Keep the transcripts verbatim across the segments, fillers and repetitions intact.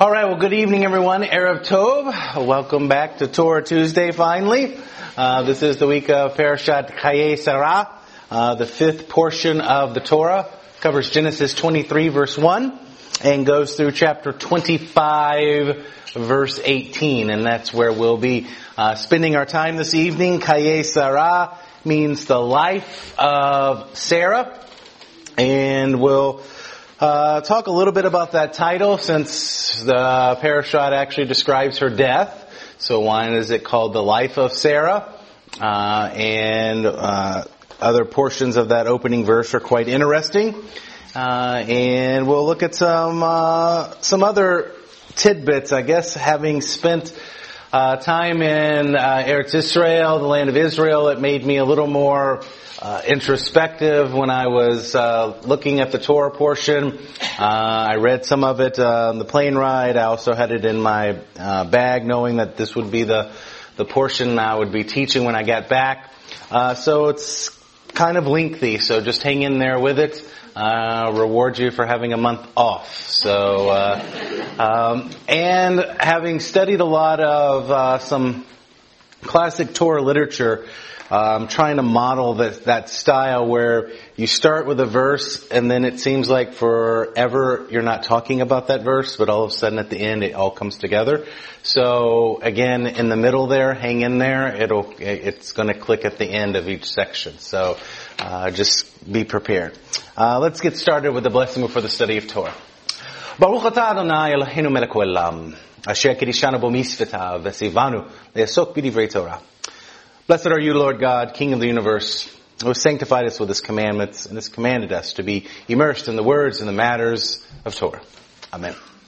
All right, well, good evening, everyone. Erev Tov. Welcome back to Torah Tuesday, finally. Uh, this is the week of Parashat Chayei Sarah, uh, the fifth portion of the Torah. Covers Genesis twenty-three, verse one, and goes through chapter twenty-five, verse eighteen. And that's where we'll be uh, spending our time this evening. Chayei Sarah means the life of Sarah. And we'll Uh, talk a little bit about that title, since the parashat actually describes her death. So why is it called The Life of Sarah? Uh, and uh, other portions of that opening verse are quite interesting. Uh, and we'll look at some uh, some other tidbits, I guess, having spent uh, time in uh, Eretz Israel, the land of Israel. It made me a little more Uh, introspective when I was uh, looking at the Torah portion. Uh, I read some of it uh, on the plane ride. I also had it in my uh, bag, knowing that this would be the the portion I would be teaching when I got back. Uh, so it's kind of lengthy, so just hang in there with it. Uh, reward you for having a month off. So, uh, um, and having studied a lot of uh, some classic Torah literature, Uh, I'm trying to model that, that style where you start with a verse and then it seems like forever you're not talking about that verse, but all of a sudden at the end it all comes together. So again, in the middle there, hang in there. It'll, it's going to click at the end of each section. So uh, just be prepared. Uh, let's get started with the blessing before the study of Torah. Baruch atah Adonai Eloheinu melech haolam, asher kiddushanu bo mitzvotav v'tzivanu le'asok b'divrei Torah. Blessed are you, Lord God, King of the universe, who has sanctified us with His commandments and has commanded us to be immersed in the words and the matters of Torah. Amen.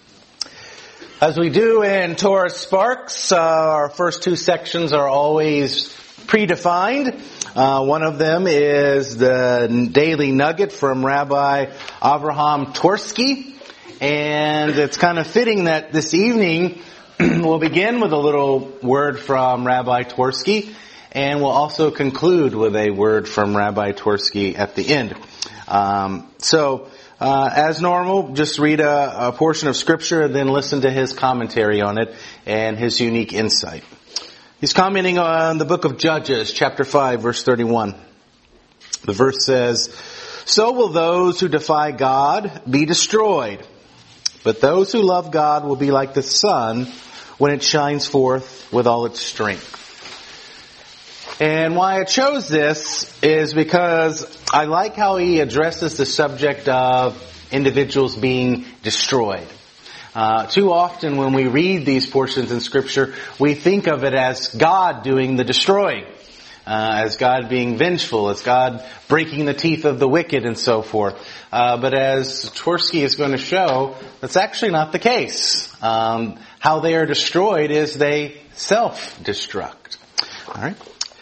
As we do in Torah Sparks, uh, our first two sections are always predefined. Uh, one of them is the daily nugget from Rabbi Avraham Twersky. And it's kind of fitting that this evening we'll begin with a little word from Rabbi Twersky. And we'll also conclude with a word from Rabbi Twersky at the end. Um, so, uh, as normal, just read a, a portion of Scripture and then listen to his commentary on it and his unique insight. He's commenting on the book of Judges, chapter five, verse thirty-one. The verse says, "So will those who defy God be destroyed, but those who love God will be like the sun when it shines forth with all its strength." And why I chose this is because I like how he addresses the subject of individuals being destroyed. Uh, too often when we read these portions in Scripture, we think of it as God doing the destroying, uh, as God being vengeful, as God breaking the teeth of the wicked and so forth. Uh, but as Twersky is going to show, that's actually not the case. Um, how they are destroyed is they self-destruct. All right.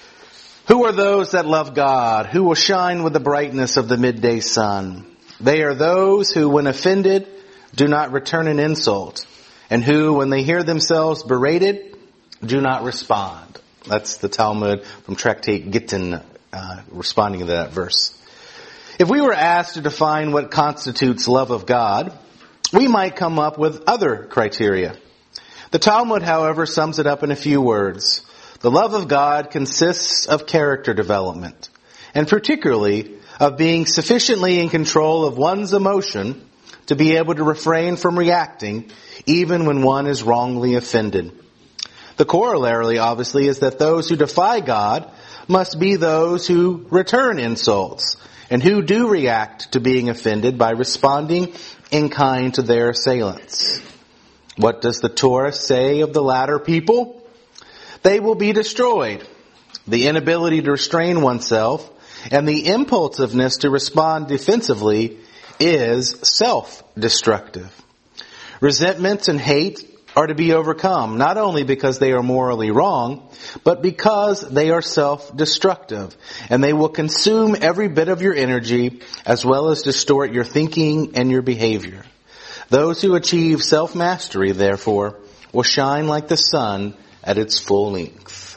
Who are those that love God, who will shine with the brightness of the midday sun? They are those who, when offended, do not return an insult, and who, when they hear themselves berated, do not respond. That's the Talmud from Tractate Gittin, uh, responding to that verse. If we were asked to define what constitutes love of God, we might come up with other criteria. The Talmud, however, sums it up in a few words. The love of God consists of character development, and particularly of being sufficiently in control of one's emotion to be able to refrain from reacting even when one is wrongly offended. The corollary, obviously, is that those who defy God must be those who return insults and who do react to being offended by responding in kind to their assailants. What does the Torah say of the latter people? They will be destroyed. The inability to restrain oneself and the impulsiveness to respond defensively is self-destructive. Resentments and hate are to be overcome, not only because they are morally wrong, but because they are self-destructive, and they will consume every bit of your energy as well as distort your thinking and your behavior. Those who achieve self-mastery, therefore, will shine like the sun at its full length.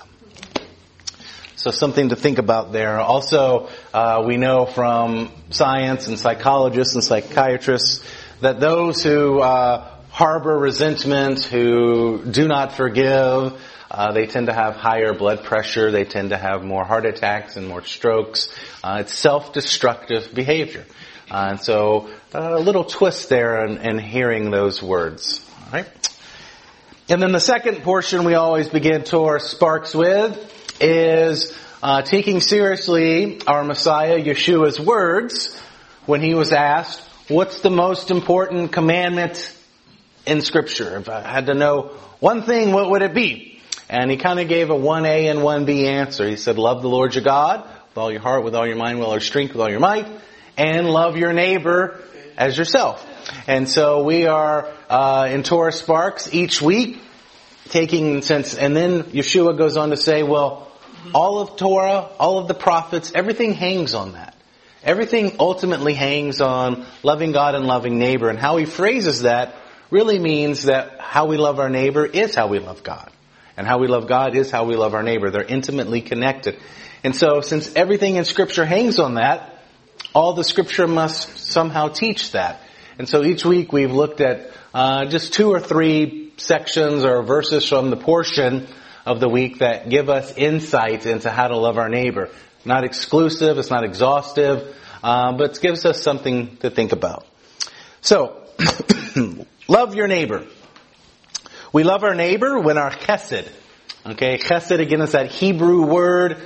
So something to think about there. Also, uh, we know from science and psychologists and psychiatrists that those who uh, harbor resentment, who do not forgive, uh, they tend to have higher blood pressure. They tend to have more heart attacks and more strokes. Uh, it's self-destructive behavior. Uh, and so uh, a little twist there in, in hearing those words. All right. And then the second portion we always begin Torah Sparks with is uh, taking seriously our Messiah Yeshua's words when he was asked, what's the most important commandment in Scripture? If I had to know one thing, what would it be? And he kind of gave a one A and one B answer. He said, love the Lord your God with all your heart, with all your mind, with all your strength, with all your might, and love your neighbor as yourself. And so we are uh, in Torah Sparks each week, taking sense, and then Yeshua goes on to say, well, all of Torah, all of the prophets, everything hangs on that. Everything ultimately hangs on loving God and loving neighbor. And how he phrases that really means that how we love our neighbor is how we love God. And how we love God is how we love our neighbor. They're intimately connected. And so since everything in Scripture hangs on that, all the Scripture must somehow teach that. And so each week we've looked at uh, just two or three sections or verses from the portion of the week that give us insight into how to love our neighbor. Not exclusive, it's not exhaustive, uh, but it gives us something to think about. So, love your neighbor. We love our neighbor when our chesed. Okay, chesed again is that Hebrew word,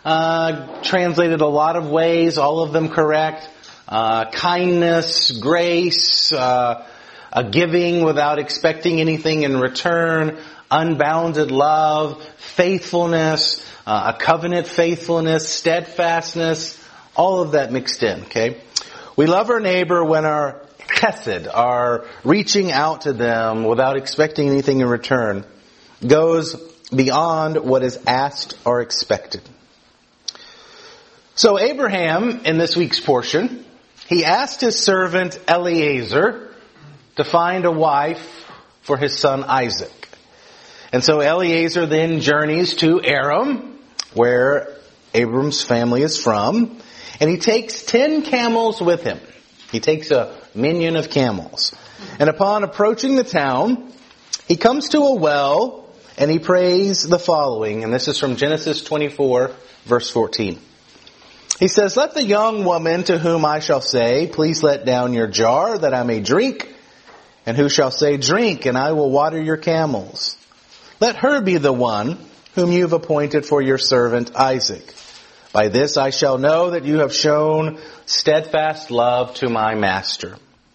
uh, translated a lot of ways, all of them correct. Uh, kindness, grace, uh, a giving without expecting anything in return, unbounded love, faithfulness, uh, a covenant faithfulness, steadfastness, all of that mixed in, okay? We love our neighbor when our chesed, our reaching out to them without expecting anything in return, goes beyond what is asked or expected. So Abraham, in this week's portion, he asked his servant Eliezer to find a wife for his son Isaac. And so Eliezer then journeys to Aram, where Abram's family is from, and he takes ten camels with him. He takes a minion of camels. And upon approaching the town, he comes to a well and he prays the following. And this is from Genesis twenty-four, verse fourteen. He says, let the young woman to whom I shall say, please let down your jar that I may drink. And who shall say, drink, and I will water your camels. Let her be the one whom you have appointed for your servant Isaac. By this I shall know that you have shown steadfast love to my master.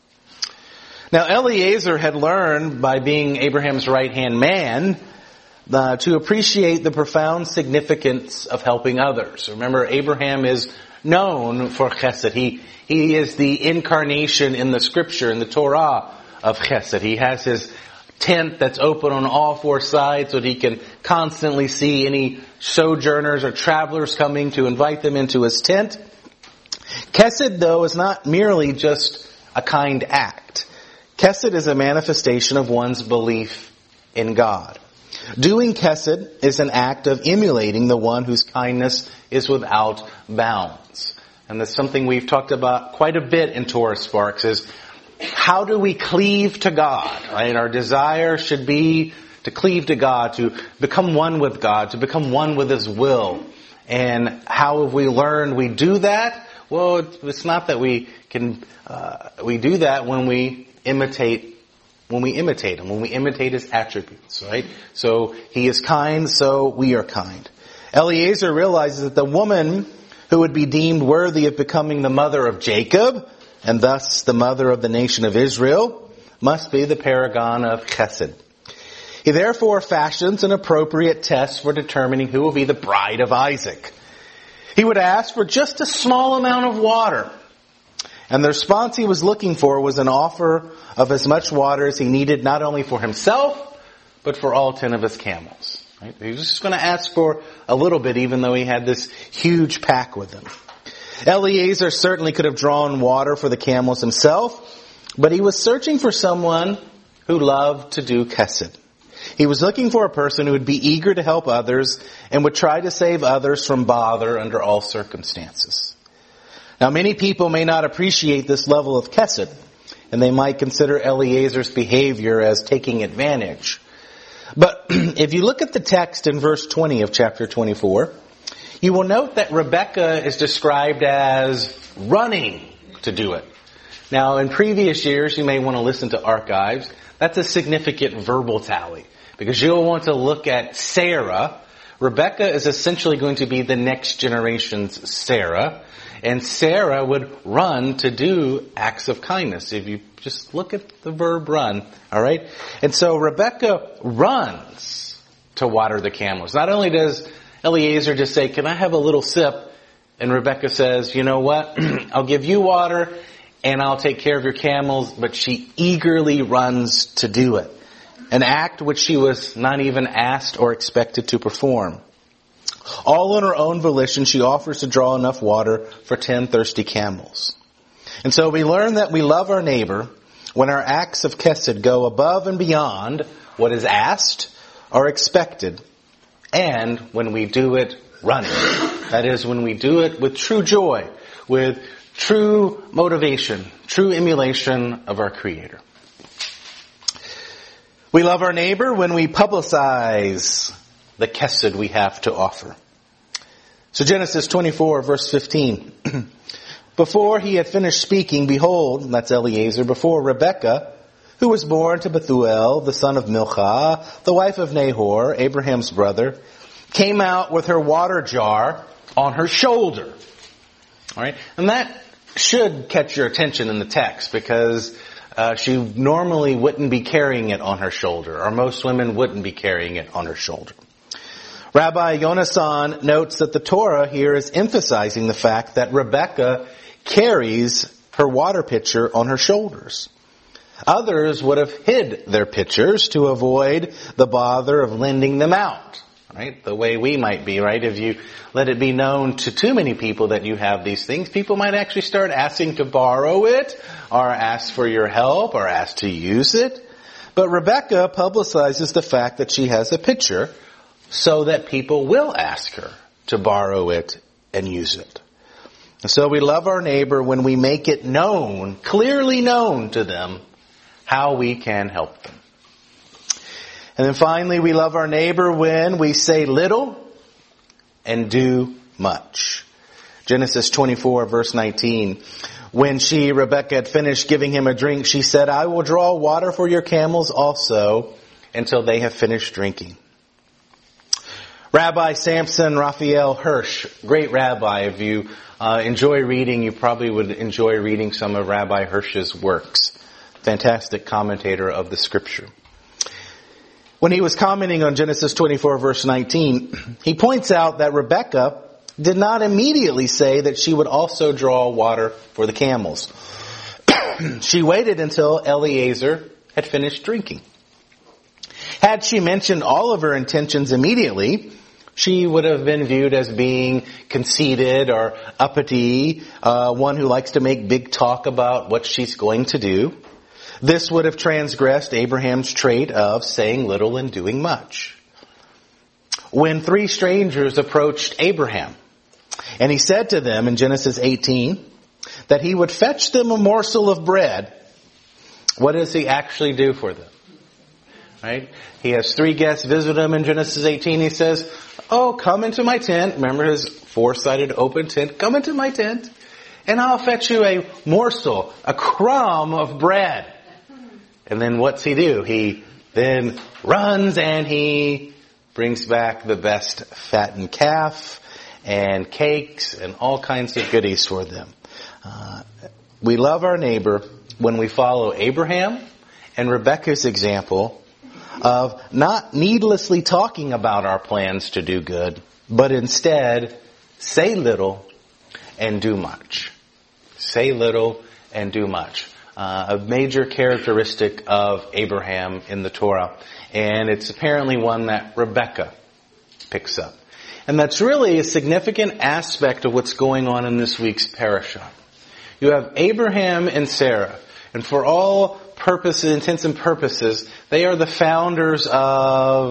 Now Eliezer had learned by being Abraham's right-hand man uh, to appreciate the profound significance of helping others. Remember, Abraham is known for chesed. He, he is the incarnation in the scripture, in the Torah of chesed. He has his tent that's open on all four sides so that he can constantly see any sojourners or travelers coming to invite them into his tent. Chesed, though, is not merely just a kind act. Chesed is a manifestation of one's belief in God. Doing chesed is an act of emulating the one whose kindness is without bounds. And that's something we've talked about quite a bit in Torah Sparks, is how do we cleave to God? Right? Our desire should be to cleave to God, to become one with God, to become one with His will. And how have we learned we do that? Well, it's not that we can, uh, we do that when we imitate, when we imitate Him, when we imitate His attributes, right? So He is kind, so we are kind. Eliezer realizes that the woman who would be deemed worthy of becoming the mother of Jacob, and thus the mother of the nation of Israel, must be the paragon of chesed. He therefore fashions an appropriate test for determining who will be the bride of Isaac. He would ask for just a small amount of water. And the response he was looking for was an offer of as much water as he needed, not only for himself, but for all ten of his camels. Right? He was just going to ask for a little bit, even though he had this huge pack with him. Eliezer certainly could have drawn water for the camels himself, but he was searching for someone who loved to do chesed. He was looking for a person who would be eager to help others and would try to save others from bother under all circumstances. Now, many people may not appreciate this level of chesed, and they might consider Eliezer's behavior as taking advantage. But if you look at the text in verse twenty of chapter twenty-four, you will note that Rebekah is described as running to do it. Now, in previous years, you may want to listen to archives. That's a significant verbal tally, because you'll want to look at Sarah. Rebekah is essentially going to be the next generation's Sarah, and Sarah would run to do acts of kindness. If you just look at the verb run, all right? And so Rebekah runs to water the camels. Not only does Eliezer just say, "Can I have a little sip?" And Rebekah says, "You know what? I'll give you water and I'll take care of your camels," but she eagerly runs to do it. An act which she was not even asked or expected to perform. All on her own volition, she offers to draw enough water for ten thirsty camels. And so we learn that we love our neighbor when our acts of chesed go above and beyond what is asked or expected, and when we do it running. That is, when we do it with true joy, with true motivation, true emulation of our Creator. We love our neighbor when we publicize the chesed we have to offer. So Genesis twenty-four, verse fifteen. Before he had finished speaking, behold, that's Eliezer, before Rebekah, who was born to Bethuel, the son of Milcah, the wife of Nahor, Abraham's brother, came out with her water jar on her shoulder. All right, and that should catch your attention in the text, because uh, she normally wouldn't be carrying it on her shoulder, or most women wouldn't be carrying it on her shoulder. Rabbi Yonasan notes that the Torah here is emphasizing the fact that Rebekah carries her water pitcher on her shoulders. Others would have hid their pitchers to avoid the bother of lending them out. Right? The way we might be, right? If you let it be known to too many people that you have these things, people might actually start asking to borrow it, or ask for your help, or ask to use it. But Rebekah publicizes the fact that she has a pitcher so that people will ask her to borrow it and use it. And so we love our neighbor when we make it known, clearly known to them, how we can help them. And then finally, we love our neighbor when we say little and do much. Genesis twenty-four, verse nineteen. When she, Rebekah, had finished giving him a drink, she said, "I will draw water for your camels also until they have finished drinking." Rabbi Samson Raphael Hirsch, great rabbi. If you uh, enjoy reading, you probably would enjoy reading some of Rabbi Hirsch's works. Fantastic commentator of the scripture. When he was commenting on Genesis twenty-four, verse nineteen, he points out that Rebekah did not immediately say that she would also draw water for the camels. She waited until Eliezer had finished drinking. Had she mentioned all of her intentions immediately, she would have been viewed as being conceited or uppity, uh, one who likes to make big talk about what she's going to do. This would have transgressed Abraham's trait of saying little and doing much. When three strangers approached Abraham, and he said to them in Genesis eighteen that he would fetch them a morsel of bread, what does he actually do for them? Right? He has three guests visit him in Genesis eighteen. He says, "Oh, come into my tent." Remember his four-sided open tent. "Come into my tent, and I'll fetch you a morsel, a crumb of bread." And then what's he do? He then runs and he brings back the best fattened calf and cakes and all kinds of goodies for them. Uh, we love our neighbor when we follow Abraham and Rebekah's example of not needlessly talking about our plans to do good, but instead say little and do much. Say little and do much. Uh, a major characteristic of Abraham in the Torah. And it's apparently one that Rebekah picks up. And that's really a significant aspect of what's going on in this week's parashah. You have Abraham and Sarah. And for all purposes, intents and purposes, they are the founders of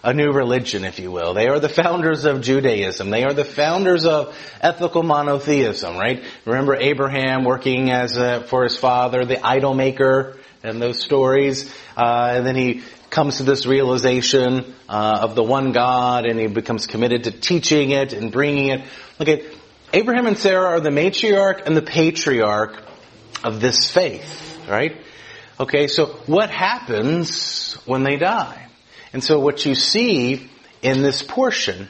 a new religion, if you will. They are the founders of Judaism. They are the founders of ethical monotheism, right? Remember Abraham working as a, for his father, the idol maker, and those stories. Uh, and then he comes to this realization uh, of the one God, and he becomes committed to teaching it and bringing it. Look at Abraham and Sarah are the matriarch and the patriarch of this faith, right? Okay, so what happens when they die? And so what you see in this portion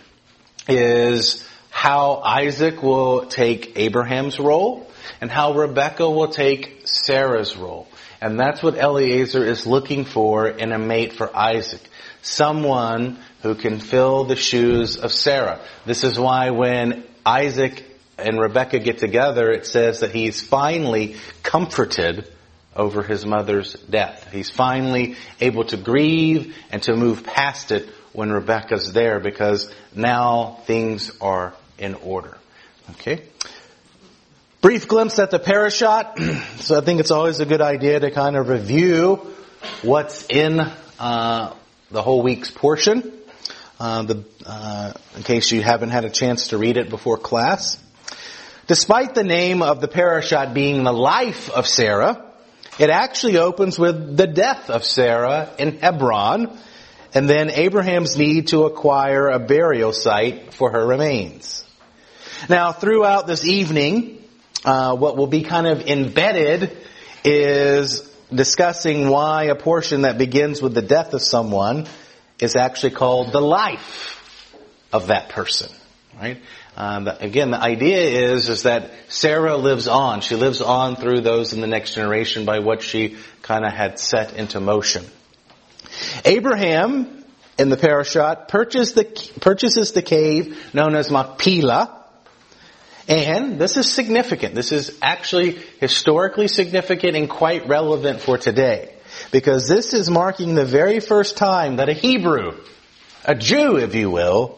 is how Isaac will take Abraham's role and how Rebekah will take Sarah's role. And that's what Eliezer is looking for in a mate for Isaac. Someone who can fill the shoes of Sarah. This is why when Isaac and Rebekah get together, it says that he's finally comforted over his mother's death. He's finally able to grieve and to move past it when Rebekah's there, because now things are in order. Okay? Brief glimpse at the parashot. So I think it's always a good idea to kind of review what's in uh, the whole week's portion, uh, the, uh, in case you haven't had a chance to read it before class. Despite the name of the parashot being the life of Sarah, it actually opens with the death of Sarah in Hebron, and then Abraham's need to acquire a burial site for her remains. Now, throughout this evening, Uh, what will be kind of embedded is discussing why a portion that begins with the death of someone is actually called the life of that person, right? Um, again, the idea is is that Sarah lives on. She lives on through those in the next generation by what she kind of had set into motion. Abraham, in the parashot, purchased the, purchases the cave known as Machpelah. And this is significant. This is actually historically significant and quite relevant for today. Because this is marking the very first time that a Hebrew, a Jew if you will,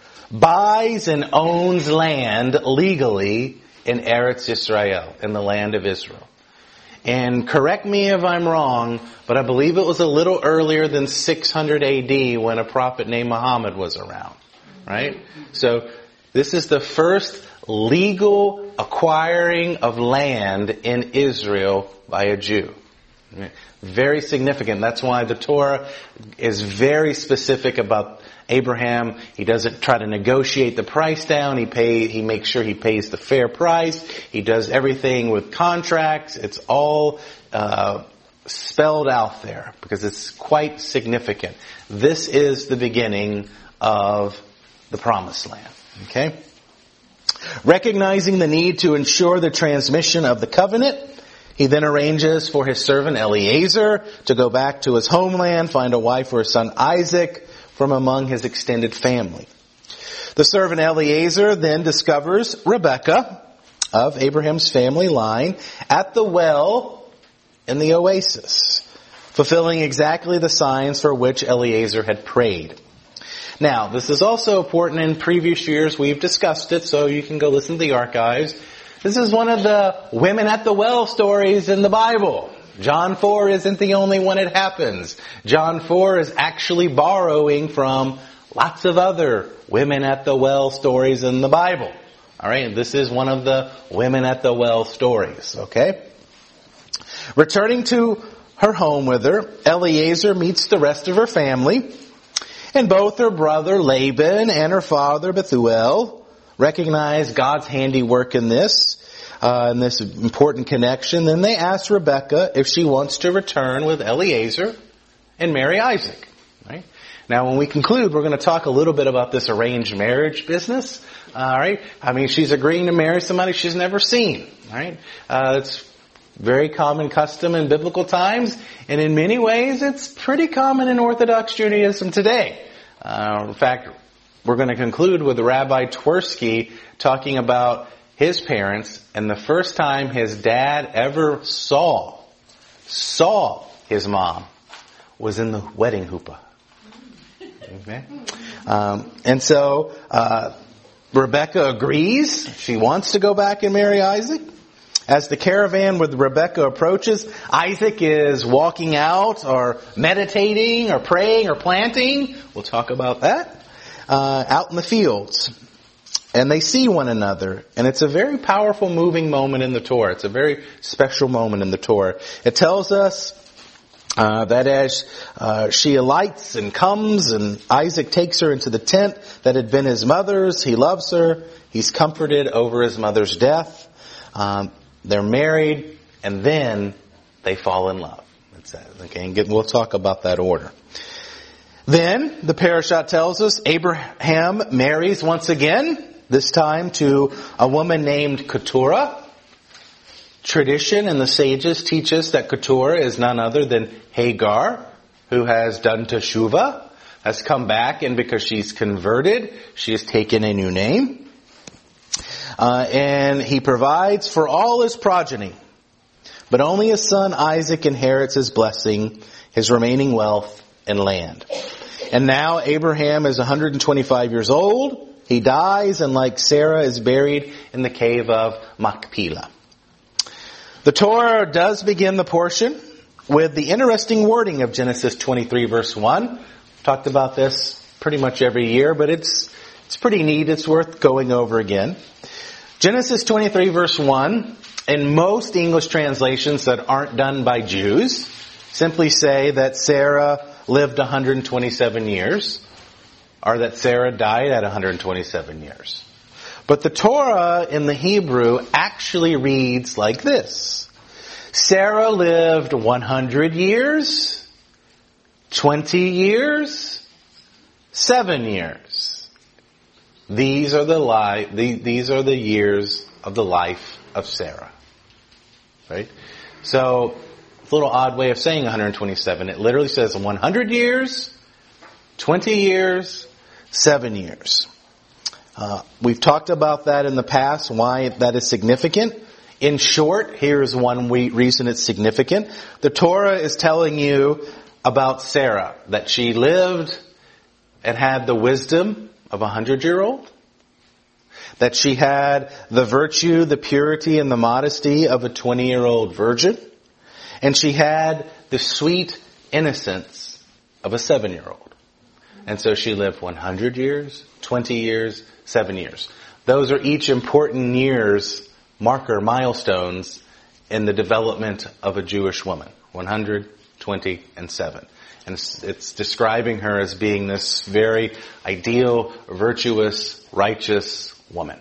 buys and owns land legally in Eretz Israel, in the land of Israel. And correct me if I'm wrong, but I believe it was a little earlier than six hundred A D when a prophet named Muhammad was around. Right? So this is the first legal acquiring of land in Israel by a Jew. Very significant. That's why the Torah is very specific about Abraham. He doesn't try to negotiate the price down. He pay, he makes sure he pays the fair price. He does everything with contracts. It's all uh, spelled out there because it's quite significant. This is the beginning of the Promised Land. Okay? Recognizing the need to ensure the transmission of the covenant, he then arranges for his servant Eliezer to go back to his homeland, find a wife for his son Isaac from among his extended family. The servant Eliezer then discovers Rebekah of Abraham's family line at the well in the oasis, fulfilling exactly the signs for which Eliezer had prayed. Now, this is also important. In previous years we've discussed it, so you can go listen to the archives. This is one of the women at the well stories in the Bible. John four isn't the only one it happens. John four is actually borrowing from lots of other women at the well stories in the Bible. Alright, this is one of the women at the well stories, okay? Returning to her home with her, Eliezer meets the rest of her family. And both her brother Laban and her father Bethuel recognize God's handiwork in this, uh, in this important connection. Then they ask Rebekah if she wants to return with Eliezer and marry Isaac. Right? Now, when we conclude, we're going to talk a little bit about this arranged marriage business. All right? I mean, she's agreeing to marry somebody she's never seen. Right? Uh, it's very common custom in biblical times, and in many ways it's pretty common in Orthodox Judaism today. Uh, in fact, we're going to conclude with Rabbi Twersky talking about his parents and the first time his dad ever saw, saw his mom was in the wedding huppah. Okay? Um, and so, uh, Rebekah agrees. She wants to go back and marry Isaac. As the caravan with Rebekah approaches, Isaac is walking out or meditating or praying or planting. We'll talk about that. Uh, out in the fields. And they see one another. And it's a very powerful, moving moment in the Torah. It's a very special moment in the Torah. It tells us Uh, that as uh, she alights and comes and Isaac takes her into the tent that had been his mother's, he loves her, he's comforted over his mother's death, um, they're married, and then they fall in love. It says, okay, and get, we'll talk about that order. Then, the parashat tells us, Abraham marries once again, this time to a woman named Keturah. Tradition and the sages teach us that Keturah is none other than Hagar, who has done teshuvah, has come back, and because she's converted, she has taken a new name. Uh, and he provides for all his progeny. But only his son Isaac inherits his blessing, his remaining wealth and land. And now Abraham is one hundred twenty-five years old. He dies, and like Sarah, is buried in the cave of Machpelah. The Torah does begin the portion with the interesting wording of Genesis twenty-three verse one. We've talked about this pretty much every year, but it's it's pretty neat. It's worth going over again. Genesis twenty-three verse one, in most English translations that aren't done by Jews, simply say that Sarah lived one hundred twenty-seven years, or that Sarah died at one hundred twenty-seven years. But the Torah in the Hebrew actually reads like this. Sarah lived one hundred years, twenty years, seven years. These are the li- these are the years of the life of Sarah. Right? So, it's a little odd way of saying one hundred twenty-seven. It literally says one hundred years, twenty years, seven years. Uh, we've talked about that in the past, why that is significant. In short, here's one reason it's significant. The Torah is telling you about Sarah, that she lived and had the wisdom of a hundred-year-old, that she had the virtue, the purity, and the modesty of a twenty-year-old virgin, and she had the sweet innocence of a seven-year-old. And so she lived one hundred years, twenty years, seven years. Those are each important years, marker, milestones in the development of a Jewish woman. one hundred, twenty, and seven. And it's, it's describing her as being this very ideal, virtuous, righteous woman.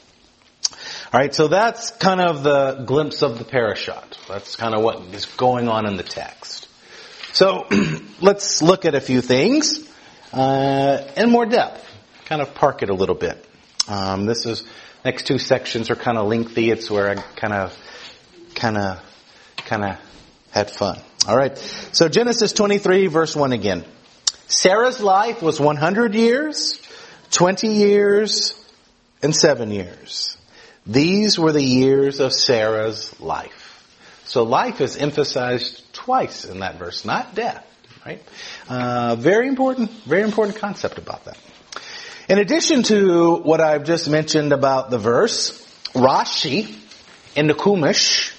Alright, so that's kind of the glimpse of the parashat. That's kind of what is going on in the text. So, let's look at a few things uh, in more depth. Kind of park it a little bit. Um, this is, next two sections are kind of lengthy. It's where I kind of, kind of, kind of had fun. Alright, so Genesis twenty-three verse one again. Sarah's life was one hundred years, twenty years, and seven years. These were the years of Sarah's life. So life is emphasized twice in that verse, not death. Right? Uh, very important, very important concept about that. In addition to what I've just mentioned about the verse, Rashi in the Chumash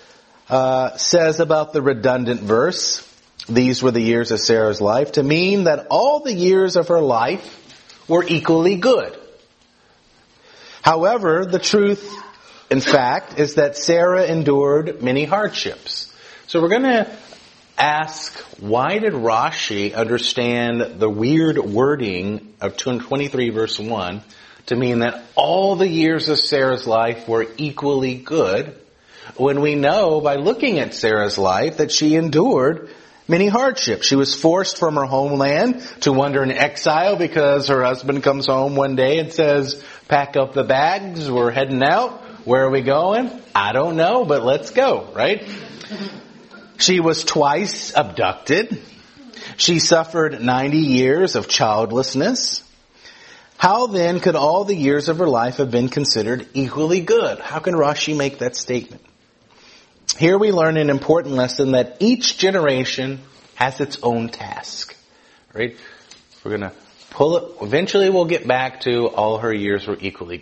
uh, says about the redundant verse, these were the years of Sarah's life, to mean that all the years of her life were equally good. However, the truth, in fact, is that Sarah endured many hardships. So we're going to ask, why did Rashi understand the weird wording of twenty-three verse one to mean that all the years of Sarah's life were equally good, when we know by looking at Sarah's life that she endured many hardships? She was forced from her homeland to wander in exile because her husband comes home one day and says, pack up the bags, we're heading out. Where are we going? I don't know, but let's go, right? She was twice abducted. She suffered ninety years of childlessness. How then could all the years of her life have been considered equally good? How can Rashi make that statement? Here we learn an important lesson that each generation has its own task. Right? We're going to pull it. Eventually we'll get back to all her years were equally good.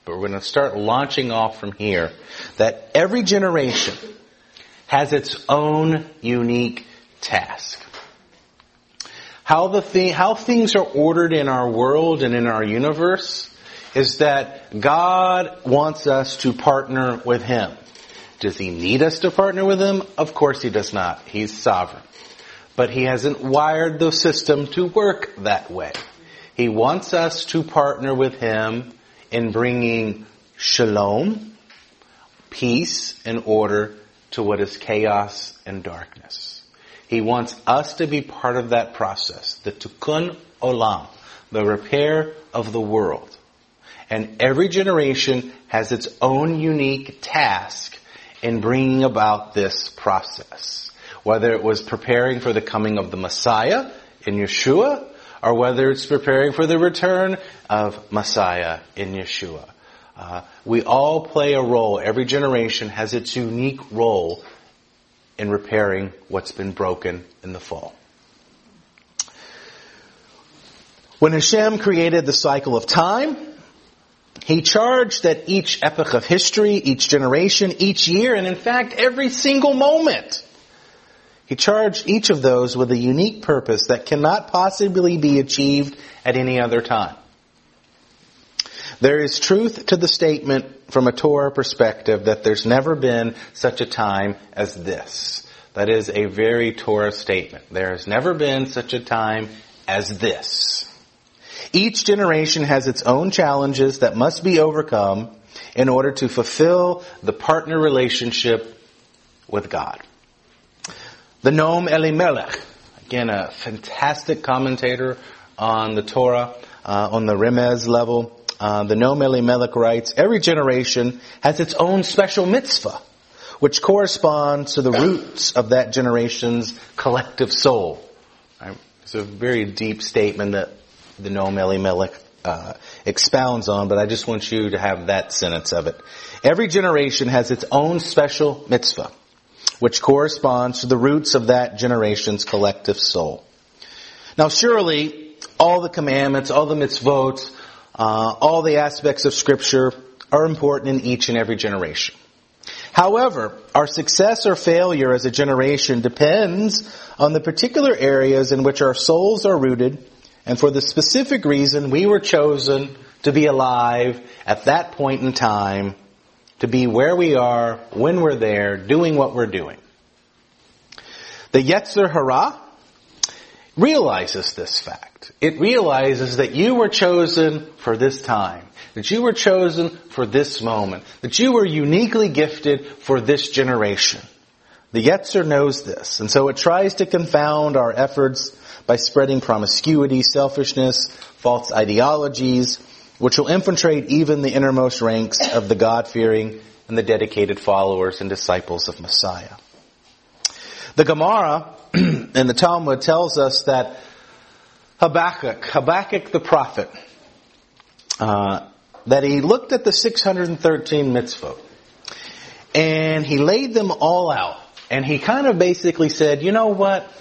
but we're going to start launching off from here, that every generation has its own unique task. How the thing, how things are ordered in our world and in our universe is that God wants us to partner with Him. Does He need us to partner with Him? Of course He does not. He's sovereign. But He hasn't wired the system to work that way. He wants us to partner with Him in bringing shalom, peace, and order to what is chaos and darkness. He wants us to be part of that process, the tikkun olam, the repair of the world. And every generation has its own unique task in bringing about this process. Whether it was preparing for the coming of the Messiah in Yeshua, or whether it's preparing for the return of Messiah in Yeshua. Uh, we all play a role. Every generation has its unique role in repairing what's been broken in the fall. When Hashem created the cycle of time, He charged that each epoch of history, each generation, each year, and in fact every single moment, He charged each of those with a unique purpose that cannot possibly be achieved at any other time. There is truth to the statement from a Torah perspective that there's never been such a time as this. That is a very Torah statement. There has never been such a time as this. Each generation has its own challenges that must be overcome in order to fulfill the partner relationship with God. The Noam Elimelech, again a fantastic commentator on the Torah, uh, on the Remez level. Uh, the Noam Elimelech writes, every generation has its own special mitzvah, which corresponds to the roots of that generation's collective soul. Right? It's a very deep statement that the Noam Elimelech uh, expounds on, but I just want you to have that sentence of it. Every generation has its own special mitzvah, which corresponds to the roots of that generation's collective soul. Now surely, all the commandments, all the mitzvot, uh, all the aspects of Scripture are important in each and every generation. However, our success or failure as a generation depends on the particular areas in which our souls are rooted, and for the specific reason we were chosen to be alive at that point in time, to be where we are, when we're there, doing what we're doing. The Yetzer Hara realizes this fact. It realizes that you were chosen for this time, that you were chosen for this moment, that you were uniquely gifted for this generation. The Yetzer knows this, and so it tries to confound our efforts by spreading promiscuity, selfishness, false ideologies, which will infiltrate even the innermost ranks of the God-fearing and the dedicated followers and disciples of Messiah. The Gemara in the Talmud tells us that Habakkuk, Habakkuk the prophet, uh, that he looked at the six hundred thirteen mitzvot, and he laid them all out, and he kind of basically said, you know what?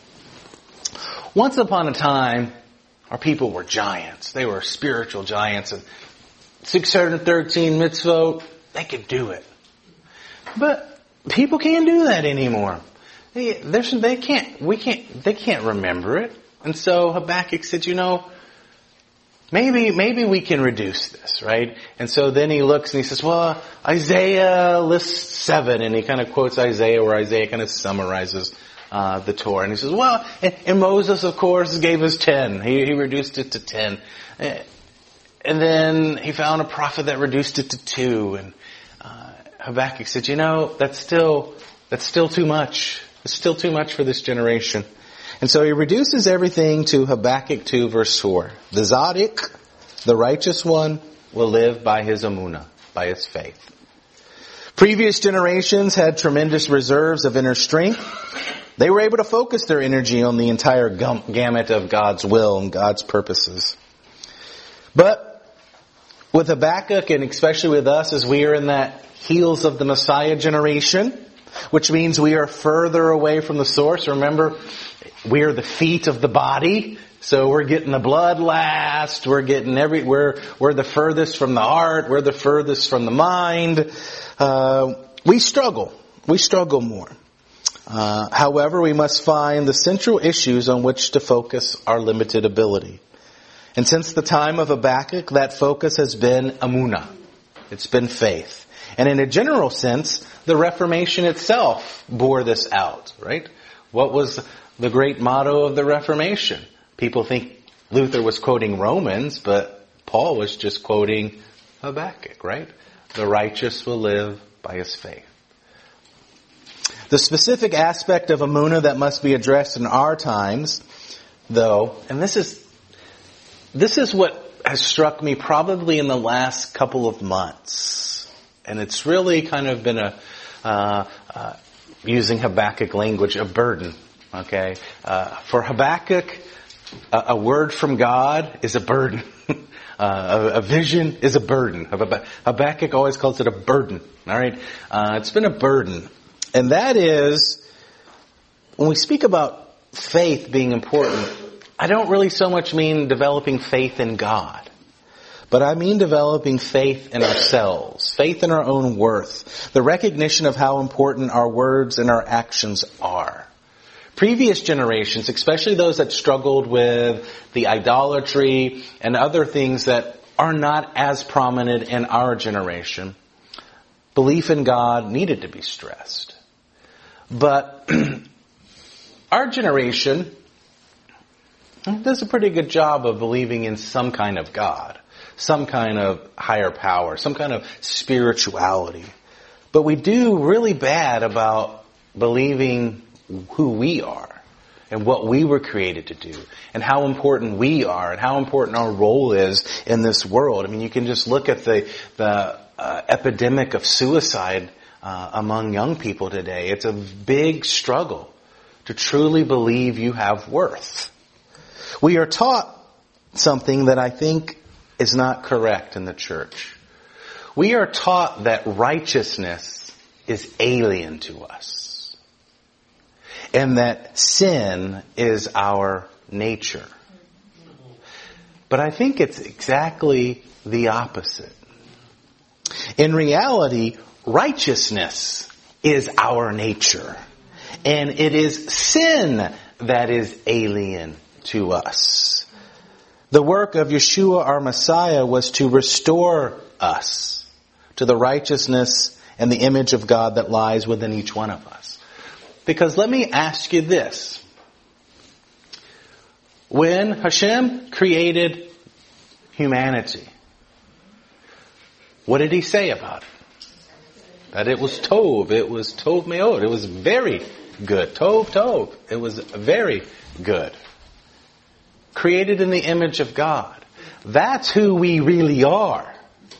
Once upon a time, our people were giants. They were spiritual giants, and six hundred thirteen mitzvot, they could do it. But people can't do that anymore. They, they can't, we can't, they can't remember it. And so Habakkuk said, you know, maybe, maybe we can reduce this, right? And so then he looks and he says, well, Isaiah lists seven, and he kind of quotes Isaiah, where Isaiah kind of summarizes Uh, the Torah. And he says, well, and, and Moses, of course, gave us ten. He, he reduced it to ten. And then he found a prophet that reduced it to two. And uh, Habakkuk said, you know, that's still, that's still too much. It's still too much for this generation. And so he reduces everything to Habakkuk two, verse four. The Tzaddik, the righteous one, will live by his emunah, by his faith. Previous generations had tremendous reserves of inner strength. They were able to focus their energy on the entire gamut of God's will and God's purposes. But with Habakkuk, and especially with us, as we are in that heels of the Messiah generation, which means we are further away from the source. Remember, we are the feet of the body. So we're getting the blood last. We're getting every, we're, we're the furthest from the heart. We're the furthest from the mind. Uh, we struggle. We struggle more. Uh, however, we must find the central issues on which to focus our limited ability. And since the time of Habakkuk, that focus has been emunah. It's been faith. And in a general sense, the Reformation itself bore this out, right? What was the great motto of the Reformation? People think Luther was quoting Romans, but Paul was just quoting Habakkuk, right? The righteous will live by his faith. The specific aspect of emunah that must be addressed in our times, though, and this is, this is what has struck me probably in the last couple of months. And it's really kind of been a, uh, uh, using Habakkuk language, a burden, okay? Uh, for Habakkuk, A, a word from God is a burden. uh, a, a vision is a burden. Habakkuk always calls it a burden. All right, uh, it's been a burden, and that is when we speak about faith being important. I don't really so much mean developing faith in God, but I mean developing faith in ourselves, faith in our own worth, the recognition of how important our words and our actions are. Previous generations, especially those that struggled with the idolatry and other things that are not as prominent in our generation, belief in God needed to be stressed. But our generation does a pretty good job of believing in some kind of God, some kind of higher power, some kind of spirituality. But we do really bad about believing who we are and what we were created to do and how important we are and how important our role is in this world. I mean, you can just look at the the uh, epidemic of suicide uh, among young people today. It's a big struggle to truly believe you have worth. We are taught something that I think is not correct in the church. We are taught that righteousness is alien to us. And that sin is our nature. But I think it's exactly the opposite. In reality, righteousness is our nature. And it is sin that is alien to us. The work of Yeshua, our Messiah, was to restore us to the righteousness and the image of God that lies within each one of us. Because let me ask you this. When Hashem created humanity, what did he say about it? That it was tov. It was tov meod. It was very good. Tov, tov. It was very good. Created in the image of God. That's who we really are.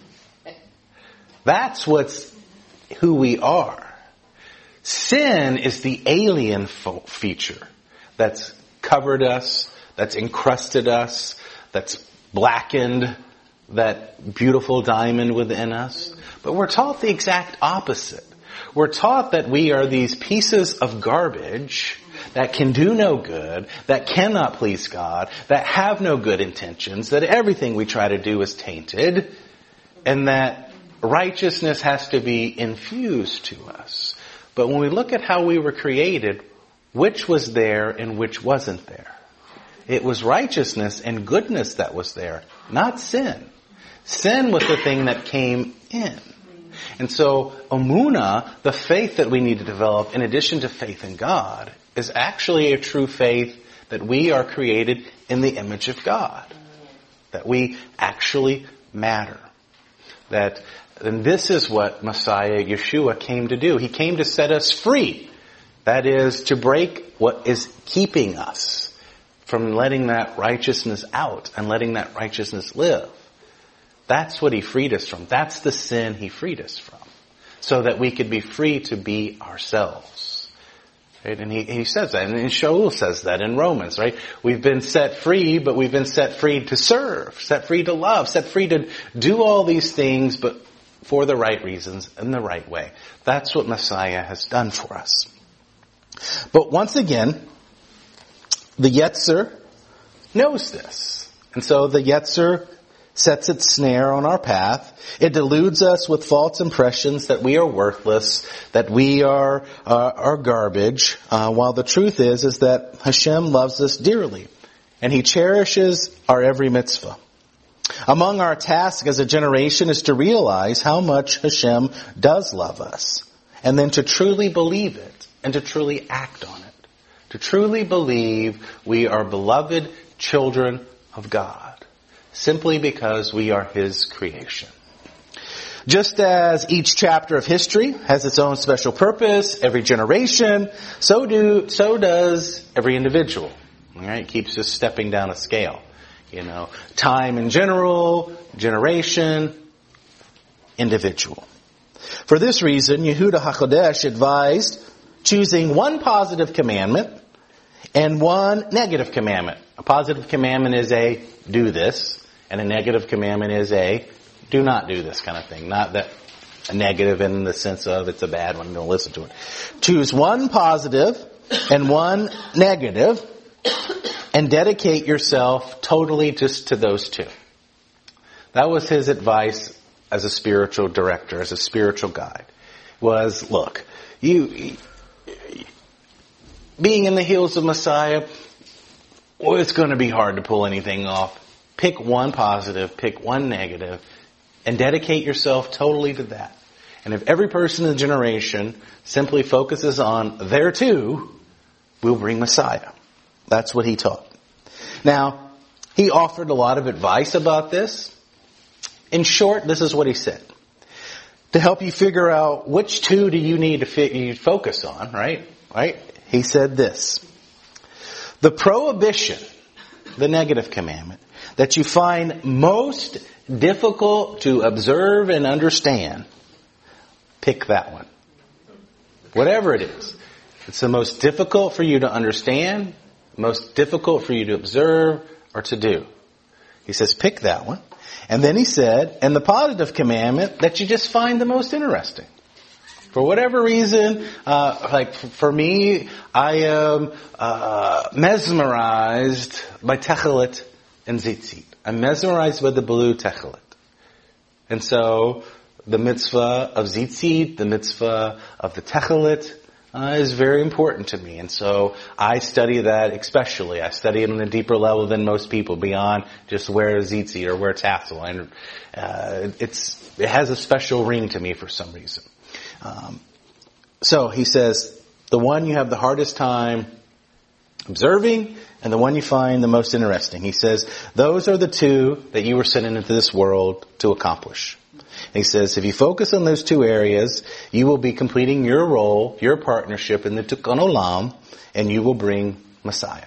That's what's who we are. Sin is the alien fo- feature that's covered us, that's encrusted us, that's blackened that beautiful diamond within us. But we're taught the exact opposite. We're taught that we are these pieces of garbage that can do no good, that cannot please God, that have no good intentions, that everything we try to do is tainted, and that righteousness has to be infused to us. But when we look at how we were created, which was there and which wasn't there? It was righteousness and goodness that was there, not sin. Sin was the thing that came in. And so, emunah, the faith that we need to develop in addition to faith in God, is actually a true faith that we are created in the image of God. That we actually matter. That, and this is what Messiah Yeshua came to do. He came to set us free. That is, to break what is keeping us from letting that righteousness out and letting that righteousness live. That's what he freed us from. That's the sin he freed us from. So that we could be free to be ourselves. Right? And he, he says that, and Shaul says that in Romans, right? We've been set free, but we've been set free to serve, set free to love, set free to do all these things, but for the right reasons, in the right way. That's what Messiah has done for us. But once again, the Yetzer knows this. And so the Yetzer sets its snare on our path. It deludes us with false impressions that we are worthless, that we are uh, are garbage, uh, while the truth is, is that Hashem loves us dearly, and He cherishes our every mitzvah. Among our tasks as a generation is to realize how much Hashem does love us, and then to truly believe it, and to truly act on it. To truly believe we are beloved children of God, simply because we are His creation. Just as each chapter of history has its own special purpose, every generation, so do so does every individual. All right? It keeps us stepping down a scale. You know, time in general, generation, individual. For this reason, Yehuda HaChodesh advised choosing one positive commandment and one negative commandment. A positive commandment is a do this, and a negative commandment is a do not do this kind of thing. Not that a negative in the sense of it's a bad one, don't listen to it. Choose one positive and one negative, and dedicate yourself totally just to those two. That was his advice as a spiritual director, as a spiritual guide. Was, look, you, being in the heels of Messiah, well, it's going to be hard to pull anything off. Pick one positive, pick one negative, and dedicate yourself totally to that. And if every person in the generation simply focuses on their two, we'll bring Messiah. That's what he taught. Now, he offered a lot of advice about this. In short, this is what he said. To help you figure out which two do you need to fit, you focus on, right? Right? He said this. The prohibition, the negative commandment, that you find most difficult to observe and understand, pick that one. Whatever it is. It's the most difficult for you to understand, most difficult for you to observe or to do. He says, pick that one. And then he said, and the positive commandment that you just find the most interesting. For whatever reason, uh, like for me, I am uh, mesmerized by Techelet and Tzitzit. I'm mesmerized by the blue Techelet. And so the mitzvah of Tzitzit, the mitzvah of the Techelet, Uh, is very important to me. And so I study that especially. I study it on a deeper level than most people, beyond just wear a tzitzit or wear tassel. And uh, it's it has a special ring to me for some reason. Um, so he says, the one you have the hardest time observing and the one you find the most interesting. He says, those are the two that you were sent into this world to accomplish. He says, if you focus on those two areas, you will be completing your role, your partnership in the Tikkun Olam, and you will bring Messiah.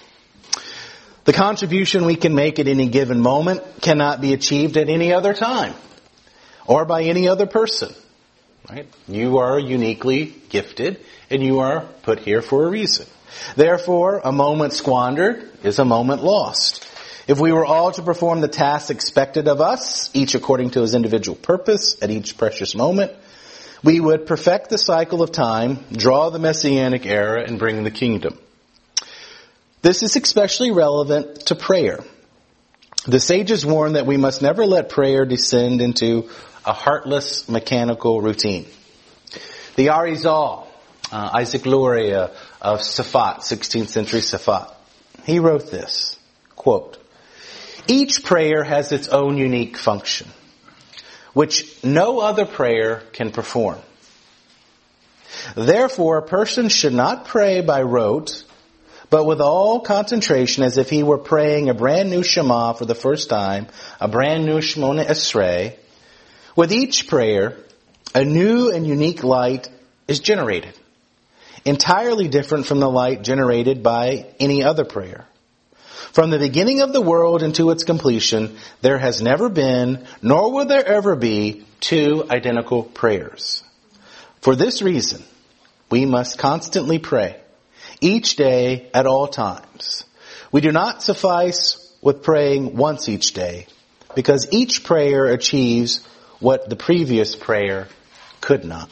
The contribution we can make at any given moment cannot be achieved at any other time or by any other person. Right? You are uniquely gifted, and you are put here for a reason. Therefore, a moment squandered is a moment lost. If we were all to perform the tasks expected of us, each according to his individual purpose at each precious moment, we would perfect the cycle of time, draw the Messianic era, and bring the kingdom. This is especially relevant to prayer. The sages warn that we must never let prayer descend into a heartless, mechanical routine. The Arizal, uh, Isaac Luria of Safat, sixteenth century Safat, he wrote this, quote, each prayer has its own unique function, which no other prayer can perform. Therefore, a person should not pray by rote, but with all concentration as if he were praying a brand new Shema for the first time, a brand new Shemona Esrei. With each prayer, a new and unique light is generated, entirely different from the light generated by any other prayer. From the beginning of the world into its completion, there has never been, nor will there ever be, two identical prayers. For this reason, we must constantly pray, each day at all times. We do not suffice with praying once each day, because each prayer achieves what the previous prayer could not.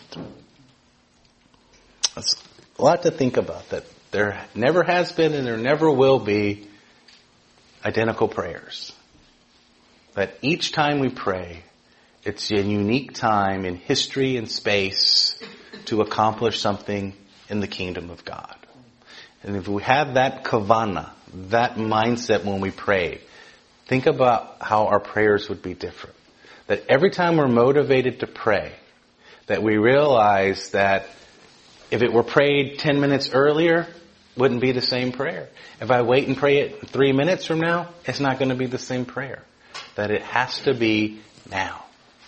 That's a lot to think about, that there never has been and there never will be identical prayers. But each time we pray, it's a unique time in history and space to accomplish something in the kingdom of God. And if we have that kavana, that mindset when we pray, think about how our prayers would be different. That every time we're motivated to pray, that we realize that if it were prayed ten minutes earlier, wouldn't be the same prayer. If I wait and pray it three minutes from now, it's not going to be the same prayer. That it has to be now.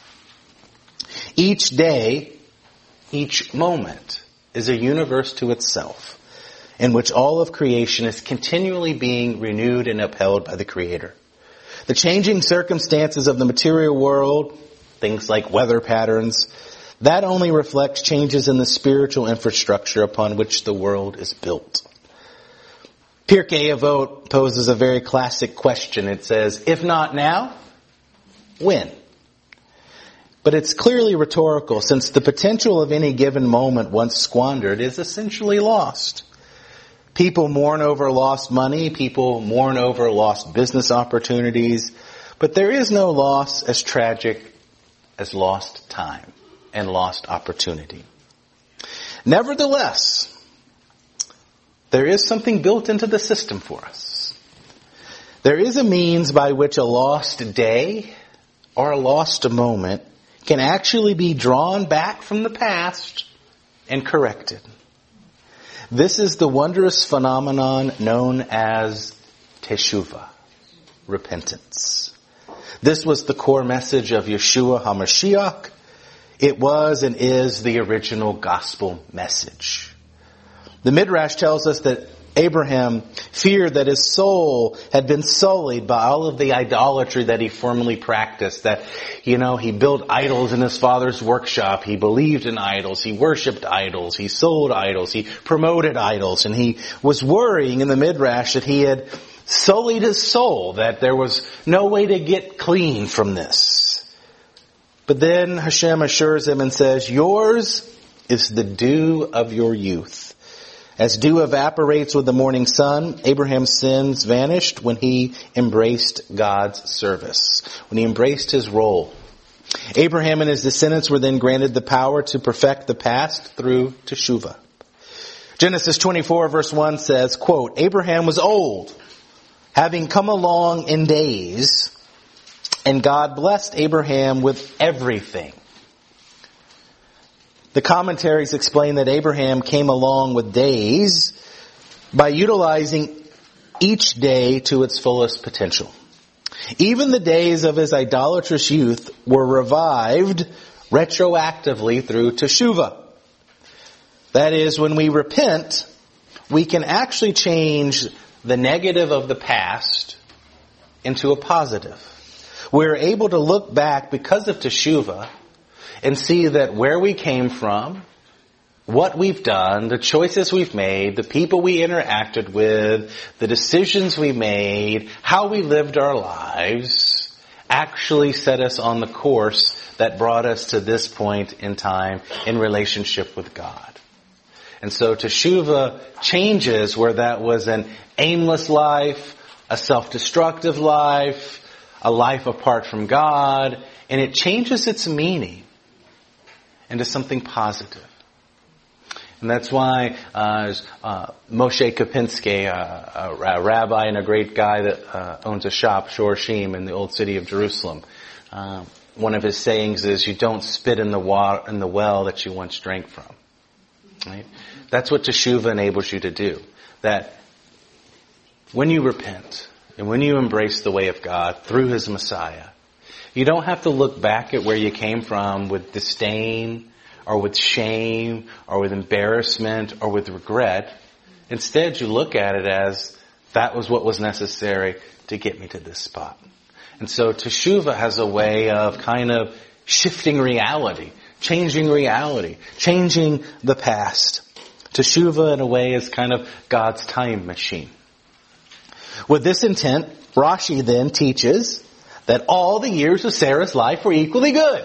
Each day, each moment is a universe to itself, in which all of creation is continually being renewed and upheld by the Creator. The changing circumstances of the material world, things like weather patterns, that only reflects changes in the spiritual infrastructure upon which the world is built. Pirkei Avot poses a very classic question. It says, if not now, when? But it's clearly rhetorical, since the potential of any given moment once squandered is essentially lost. People mourn over lost money, people mourn over lost business opportunities, but there is no loss as tragic as lost time and lost opportunity. Nevertheless, there is something built into the system for us. There is a means by which a lost day or a lost moment can actually be drawn back from the past and corrected. This is the wondrous phenomenon known as teshuvah, repentance. This was the core message of Yeshua HaMashiach. It was and is the original gospel message. The Midrash tells us that Abraham feared that his soul had been sullied by all of the idolatry that he formerly practiced. That, you know, he built idols in his father's workshop. He believed in idols. He worshipped idols. He sold idols. He promoted idols. And he was worrying in the Midrash that he had sullied his soul, that there was no way to get clean from this. But then Hashem assures him and says, yours is the dew of your youth. As dew evaporates with the morning sun, Abraham's sins vanished when he embraced God's service, when he embraced his role. Abraham and his descendants were then granted the power to perfect the past through teshuvah. Genesis twenty-four verse one says, quote, Abraham was old, having come along in days, and God blessed Abraham with everything. The commentaries explain that Abraham came along with days by utilizing each day to its fullest potential. Even the days of his idolatrous youth were revived retroactively through teshuvah. That is, when we repent, we can actually change the negative of the past into a positive. We're able to look back because of teshuvah and see that where we came from, what we've done, the choices we've made, the people we interacted with, the decisions we made, how we lived our lives, actually set us on the course that brought us to this point in time in relationship with God. And so teshuvah changes where that was an aimless life, a self-destructive life, a life apart from God, and it changes its meaning into something positive. And that's why uh, uh, Moshe Kapinski, uh, a, a rabbi and a great guy that uh, owns a shop, Shorshim, in the old city of Jerusalem, uh, one of his sayings is, you don't spit in the water, in the well that you once drank from. Right? That's what teshuvah enables you to do. That when you repent and when you embrace the way of God through His Messiah, you don't have to look back at where you came from with disdain or with shame or with embarrassment or with regret. Instead, you look at it as, that was what was necessary to get me to this spot. And so teshuvah has a way of kind of shifting reality, changing reality, changing the past. Teshuvah in a way is kind of God's time machine. With this intent, Rashi then teaches that all the years of Sarah's life were equally good.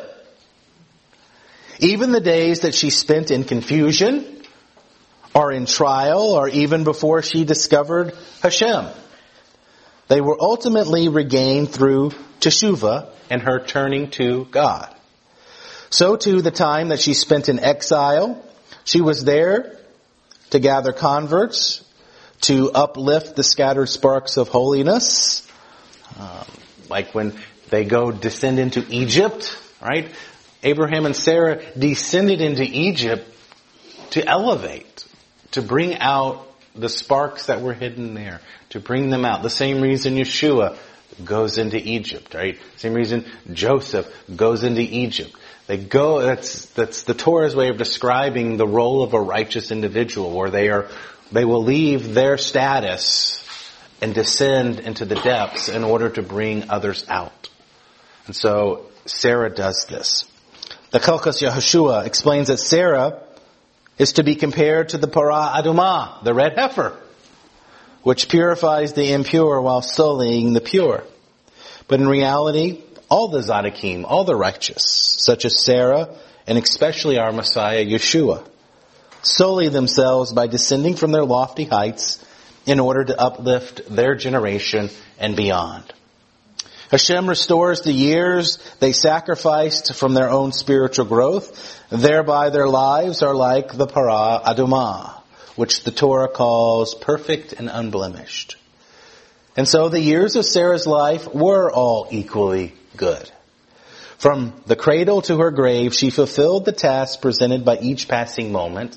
Even the days that she spent in confusion, or in trial, or even before she discovered Hashem. they were ultimately regained through teshuvah and her turning to God. So too, the time that she spent in exile, she was there to gather converts, to uplift the scattered sparks of holiness. Um, like when they go descend into Egypt, right? Abraham and Sarah descended into Egypt to elevate, to bring out the sparks that were hidden there, to bring them out. The same reason Yeshua goes into Egypt, right? Same reason Joseph goes into Egypt. They go, that's, that's the Torah's way of describing the role of a righteous individual, where they are, they will leave their status and descend into the depths in order to bring others out. And so Sarah does this. The Chelkas Yehoshua explains that Sarah is to be compared to the Parah Adumah, the red heifer, which purifies the impure while sullying the pure. But in reality, all the Tzaddikim, all the righteous, such as Sarah, and especially our Messiah, Yeshua, sully themselves by descending from their lofty heights in order to uplift their generation and beyond. Hashem restores the years they sacrificed from their own spiritual growth. Thereby their lives are like the Parah Adumah, which the Torah calls perfect and unblemished. And so the years of Sarah's life were all equally good. From the cradle to her grave, she fulfilled the tasks presented by each passing moment.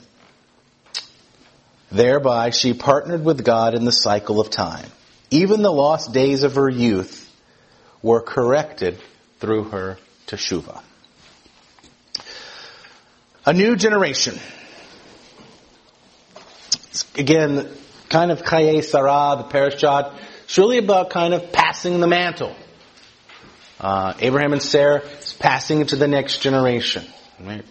Thereby she partnered with God in the cycle of time. Even the lost days of her youth were corrected through her teshuvah. A new generation. Again, kind of Chayei Sarah, the parashat, it's really about kind of passing the mantle. Uh, Abraham and Sarah is passing it to the next generation. Right?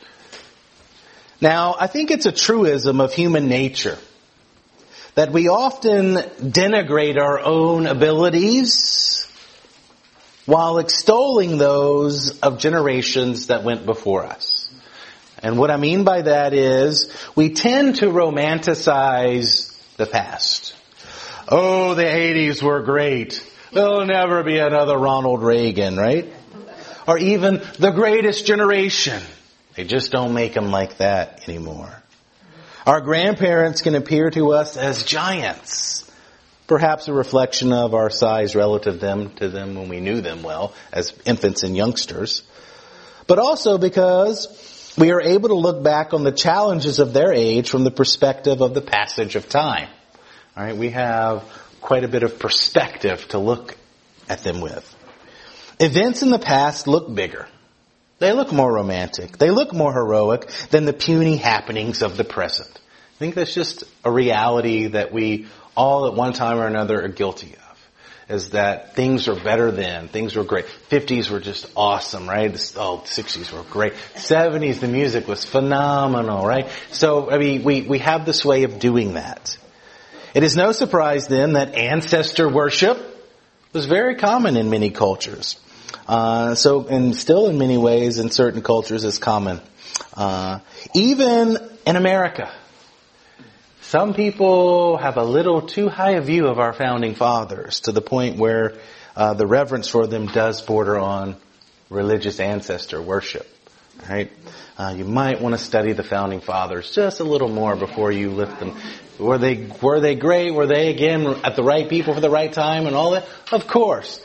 Now, I think it's a truism of human nature that we often denigrate our own abilities while extolling those of generations that went before us. And what I mean by that is we tend to romanticize the past. Oh, the eighties were great. There'll never be another Ronald Reagan, right? Or even the greatest generation. They just don't make them like that anymore. Our grandparents can appear to us as giants. Perhaps a reflection of our size relative them to them when we knew them well as infants and youngsters. But also because we are able to look back on the challenges of their age from the perspective of the passage of time. All right, we have quite a bit of perspective to look at them with. Events in the past look bigger. They look more romantic. They look more heroic than the puny happenings of the present. I think that's just a reality that we all at one time or another are guilty of. Is that things are better then. Things were great. fifties were just awesome, right? Oh, sixties were great. seventies, the music was phenomenal, right? So, I mean, we, we have this way of doing that. It is no surprise then that ancestor worship was very common in many cultures. Uh, so, and still in many ways in certain cultures is common. Uh, even in America. Some people have a little too high a view of our founding fathers to the point where uh, the reverence for them does border on religious ancestor worship. Right? Uh, you might want to study the founding fathers just a little more before you lift them. Were they were they great? Were they again at the right people for the right time and all that? Of course.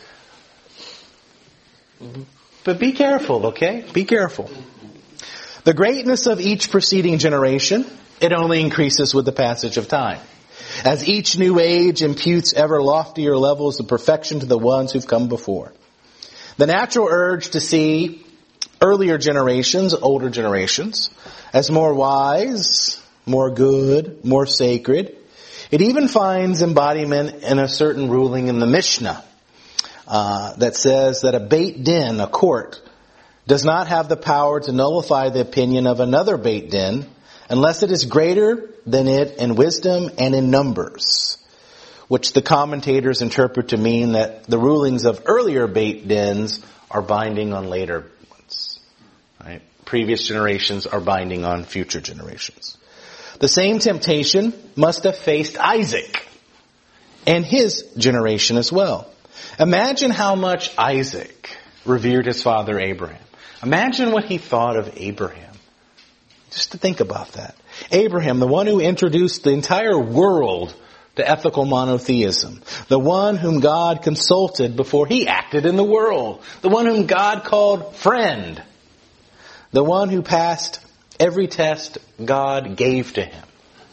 But be careful, okay? Be careful. The greatness of each preceding generation, it only increases with the passage of time. As each new age imputes ever loftier levels of perfection to the ones who've come before. The natural urge to see earlier generations, older generations, as more wise, more good, more sacred. It even finds embodiment in a certain ruling in the Mishnah uh, that says that a Beit Din, a court, does not have the power to nullify the opinion of another Beit Din unless it is greater than it in wisdom and in numbers, which the commentators interpret to mean that the rulings of earlier Beit Dins are binding on later ones. Right? Previous generations are binding on future generations. The same temptation must have faced Isaac and his generation as well. Imagine how much Isaac revered his father Abraham. Imagine what he thought of Abraham. Just to think about that. Abraham, the one who introduced the entire world to ethical monotheism. The one whom God consulted before he acted in the world. The one whom God called friend. The one who passed every test God gave to him.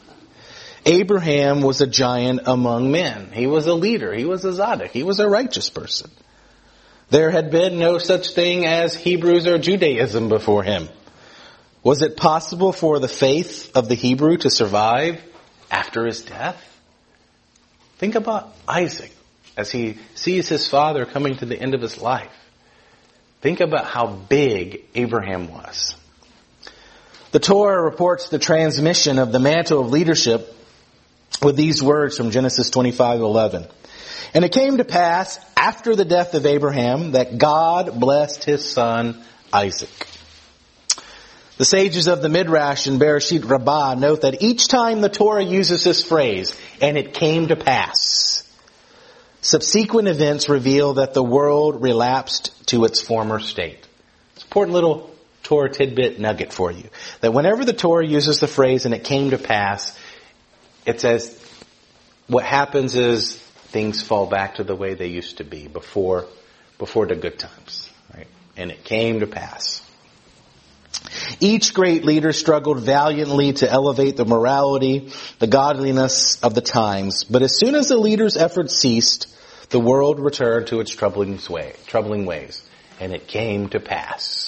Abraham was a giant among men. He was a leader. He was a tzaddik. He was a righteous person. There had been no such thing as Hebrews or Judaism before him. Was it possible for the faith of the Hebrew to survive after his death? Think about Isaac as he sees his father coming to the end of his life. Think about how big Abraham was. The Torah reports the transmission of the mantle of leadership with these words from Genesis twenty-five eleven. And it came to pass after the death of Abraham that God blessed his son Isaac. The sages of the Midrash and Bereshit Rabbah note that each time the Torah uses this phrase, and it came to pass, subsequent events reveal that the world relapsed to its former state. It's an important little Torah tidbit nugget for you. That whenever the Torah uses the phrase, and it came to pass, it says what happens is things fall back to the way they used to be before, before the good times. Right? And it came to pass. Each great leader struggled valiantly to elevate the morality, the godliness of the times. But as soon as the leader's efforts ceased, the world returned to its troubling way, troubling ways. And it came to pass.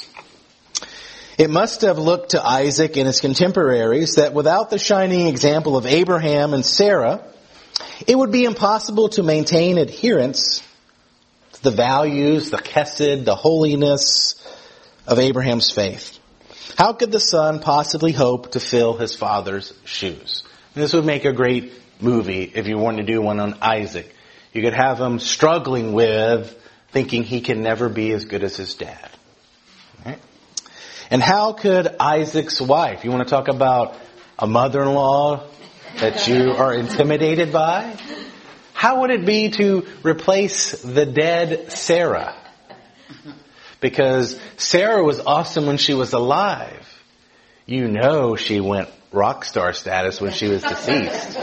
It must have looked to Isaac and his contemporaries that without the shining example of Abraham and Sarah, it would be impossible to maintain adherence to the values, the chesed, the holiness of Abraham's faith. How could the son possibly hope to fill his father's shoes? And this would make a great movie if you wanted to do one on Isaac. You could have him struggling with thinking he can never be as good as his dad. Right? And how could Isaac's wife, you want to talk about a mother-in-law that you are intimidated by? How would it be to replace the dead Sarah? Because Sarah was awesome when she was alive. You know she went rock star status when she was deceased.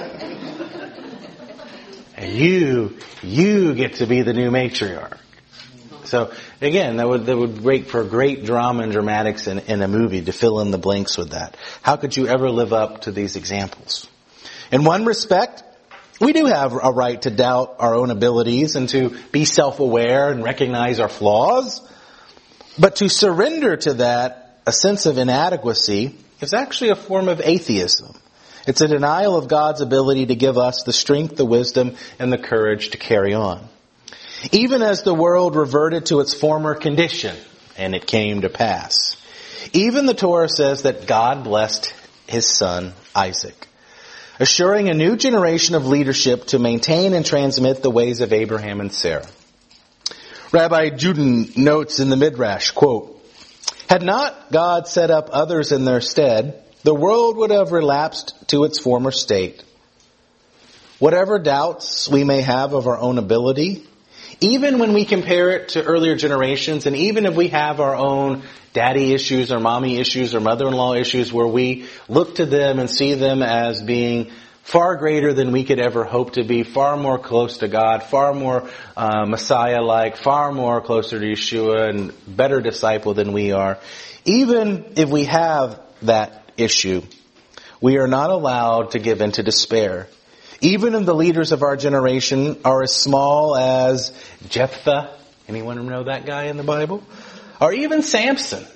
And you, you get to be the new matriarch. So again, that would that would make for great drama and dramatics in, in a movie to fill in the blanks with that. How could you ever live up to these examples? In one respect, we do have a right to doubt our own abilities and to be self-aware and recognize our flaws. But to surrender to that, a sense of inadequacy, is actually a form of atheism. It's a denial of God's ability to give us the strength, the wisdom, and the courage to carry on. Even as the world reverted to its former condition, and it came to pass. Even the Torah says that God blessed his son Isaac, assuring a new generation of leadership to maintain and transmit the ways of Abraham and Sarah. Rabbi Juden notes in the Midrash, quote, "Had not God set up others in their stead, the world would have relapsed to its former state. Whatever doubts we may have of our own ability, even when we compare it to earlier generations, and even if we have our own daddy issues or mommy issues or mother-in-law issues where we look to them and see them as being far greater than we could ever hope to be, far more close to God, far more uh, Messiah-like, far more closer to Yeshua and better disciple than we are. Even if we have that issue, we are not allowed to give in to despair. Even if the leaders of our generation are as small as Jephthah, anyone know that guy in the Bible? Or even Samson.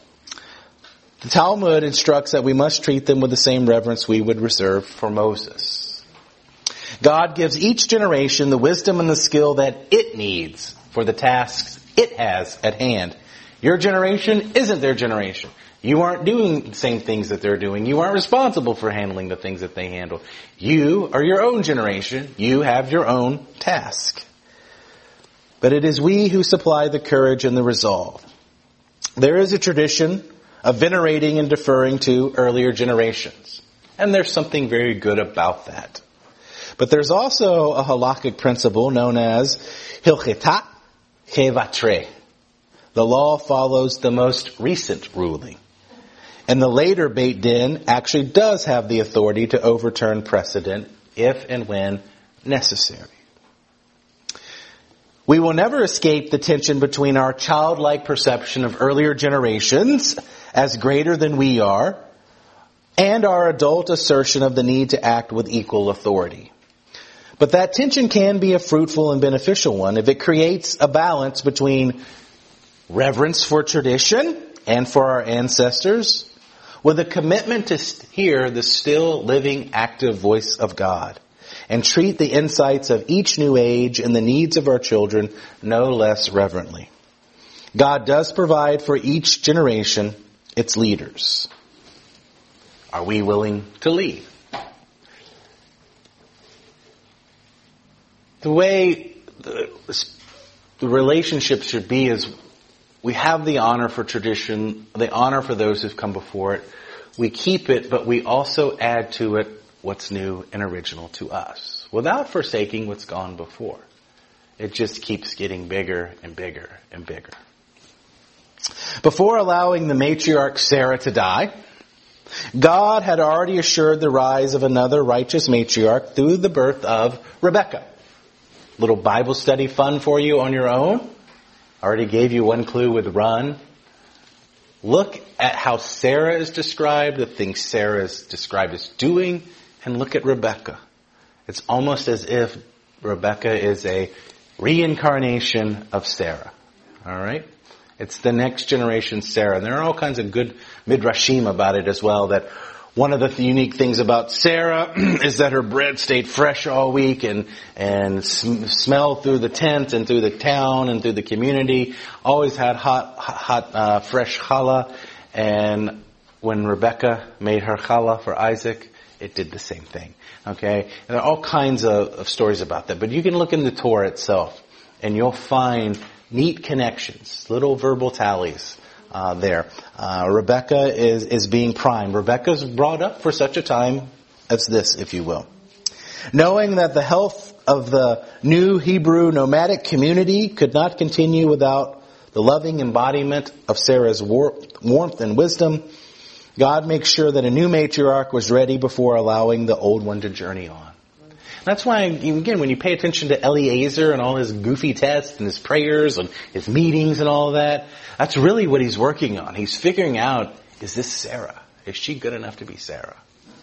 The Talmud instructs that we must treat them with the same reverence we would reserve for Moses. God gives each generation the wisdom and the skill that it needs for the tasks it has at hand. Your generation isn't their generation. You aren't doing the same things that they're doing. You aren't responsible for handling the things that they handle. You are your own generation. You have your own task. But it is we who supply the courage and the resolve. There is a tradition of venerating and deferring to earlier generations. And there's something very good about that. But there's also a halakhic principle known as hilcheta chevatre. The law follows the most recent ruling. And the later Beit Din actually does have the authority to overturn precedent if and when necessary. We will never escape the tension between our childlike perception of earlier generations as greater than we are and our adult assertion of the need to act with equal authority. But that tension can be a fruitful and beneficial one if it creates a balance between reverence for tradition and for our ancestors with a commitment to hear the still living active voice of God and treat the insights of each new age and the needs of our children no less reverently. God does provide for each generation its leaders. Are we willing to lead? The way the, the relationship should be is we have the honor for tradition, the honor for those who've come before it. We keep it, but we also add to it what's new and original to us, without forsaking what's gone before. It just keeps getting bigger and bigger and bigger. Before allowing the matriarch Sarah to die, God had already assured the rise of another righteous matriarch through the birth of Rebekah. Little Bible study fun for you on your own. I already gave you one clue with run. Look at how Sarah is described, the things Sarah is described as doing, and look at Rebekah. It's almost as if Rebekah is a reincarnation of Sarah. All right? It's the next generation Sarah. And there are all kinds of good midrashim about it as well, that one of the unique things about Sarah is that her bread stayed fresh all week and and sm- smelled through the tent and through the town and through the community. Always had hot, hot, uh, fresh challah. And when Rebekah made her challah for Isaac, it did the same thing. Okay, and there are all kinds of, of stories about that. But you can look in the Torah itself, and you'll find neat connections, little verbal tallies. Uh, there. Uh, Rebekah is, is being primed. Rebekah's brought up for such a time as this, if you will. Knowing that the health of the new Hebrew nomadic community could not continue without the loving embodiment of Sarah's war- warmth and wisdom, God makes sure that a new matriarch was ready before allowing the old one to journey on. That's why, again, when you pay attention to Eliezer and all his goofy tests and his prayers and his meetings and all of that, that's really what he's working on. He's figuring out, is this Sarah? Is she good enough to be Sarah?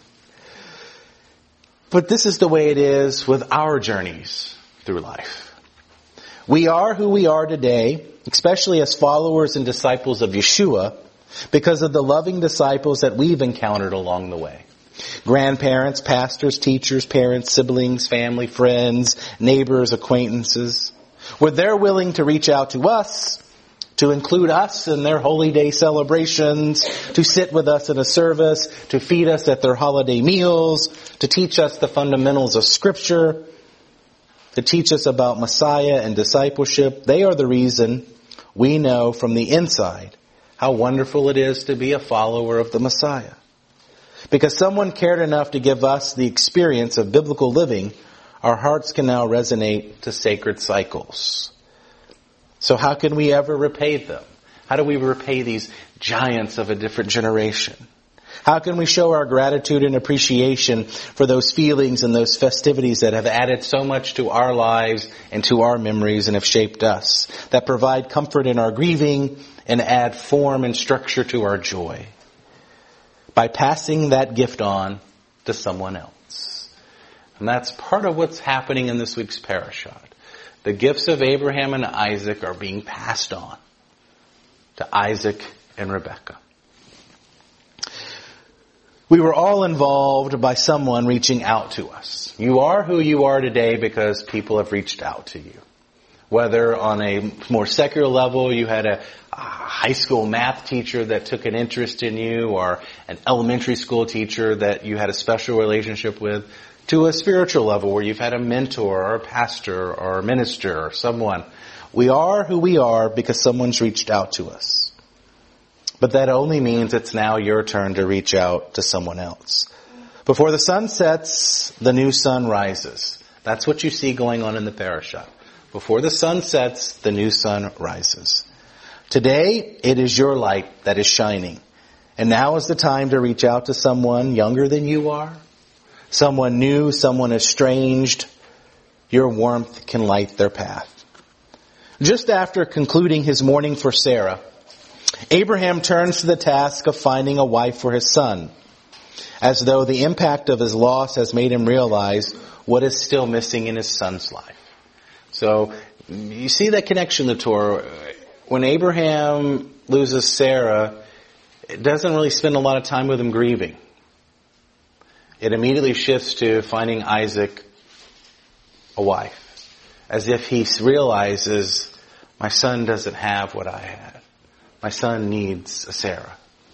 But this is the way it is with our journeys through life. We are who we are today, especially as followers and disciples of Yeshua, because of the loving disciples that we've encountered along the way. Grandparents, pastors, teachers, parents, siblings, family, friends, neighbors, acquaintances. Where they're willing to reach out to us, to include us in their holy day celebrations, to sit with us in a service, to feed us at their holiday meals, to teach us the fundamentals of Scripture, to teach us about Messiah and discipleship. They are the reason we know from the inside how wonderful it is to be a follower of the Messiah. Because someone cared enough to give us the experience of biblical living, our hearts can now resonate to sacred cycles. So how can we ever repay them? How do we repay these giants of a different generation? How can we show our gratitude and appreciation for those feelings and those festivities that have added so much to our lives and to our memories and have shaped us, that provide comfort in our grieving and add form and structure to our joy? By passing that gift on to someone else. And that's part of what's happening in this week's parashat. The gifts of Abraham and Isaac are being passed on to Isaac and Rebekah. We were all involved by someone reaching out to us. You are who you are today because people have reached out to you. Whether on a more secular level, you had a, a high school math teacher that took an interest in you, or an elementary school teacher that you had a special relationship with, to a spiritual level where you've had a mentor or a pastor or a minister or someone. We are who we are because someone's reached out to us. But that only means it's now your turn to reach out to someone else. Before the sun sets, the new sun rises. That's what you see going on in the parasha. Before the sun sets, the new sun rises. Today, it is your light that is shining. And now is the time to reach out to someone younger than you are, someone new, someone estranged. Your warmth can light their path. Just after concluding his mourning for Sarah, Abraham turns to the task of finding a wife for his son, as though the impact of his loss has made him realize what is still missing in his son's life. So you see that connection in the Torah. When Abraham loses Sarah, it doesn't really spend a lot of time with him grieving. It immediately shifts to finding Isaac a wife, as if he realizes, my son doesn't have what I had. My son needs a Sarah.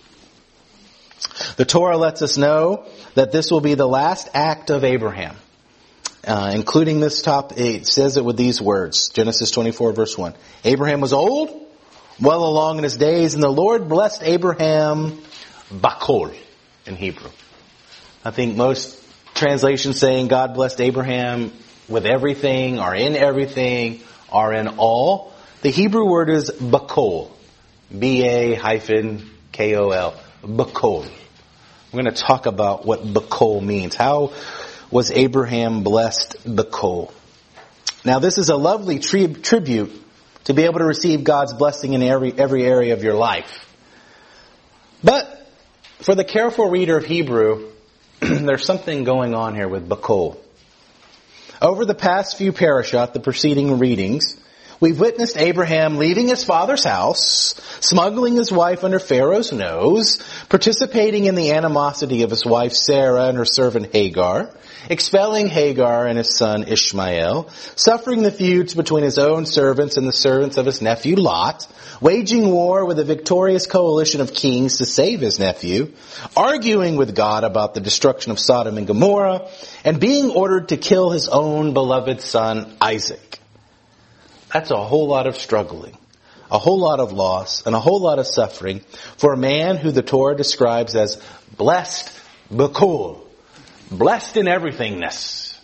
The Torah lets us know that this will be the last act of Abraham. Uh, including this top eight, it says it with these words. Genesis twenty-four verse one. Abraham was old, well along in his days, and the Lord blessed Abraham bakol in Hebrew. I think most translations saying God blessed Abraham with everything or in everything or in all. The Hebrew word is bakol. B A hyphen K O L. Bakol. We're going to talk about what bakol means. How was Abraham blessed bakol? Now this is a lovely tri- tribute to be able to receive God's blessing in every, every area of your life. But for the careful reader of Hebrew, there's something going on here with bakol. Over the past few parashat, the preceding readings, we've witnessed Abraham leaving his father's house, smuggling his wife under Pharaoh's nose, participating in the animosity of his wife Sarah and her servant Hagar, expelling Hagar and his son Ishmael, suffering the feuds between his own servants and the servants of his nephew Lot, waging war with a victorious coalition of kings to save his nephew, arguing with God about the destruction of Sodom and Gomorrah, and being ordered to kill his own beloved son Isaac. That's a whole lot of struggling, a whole lot of loss, and a whole lot of suffering for a man who the Torah describes as blessed bakol, blessed in everythingness.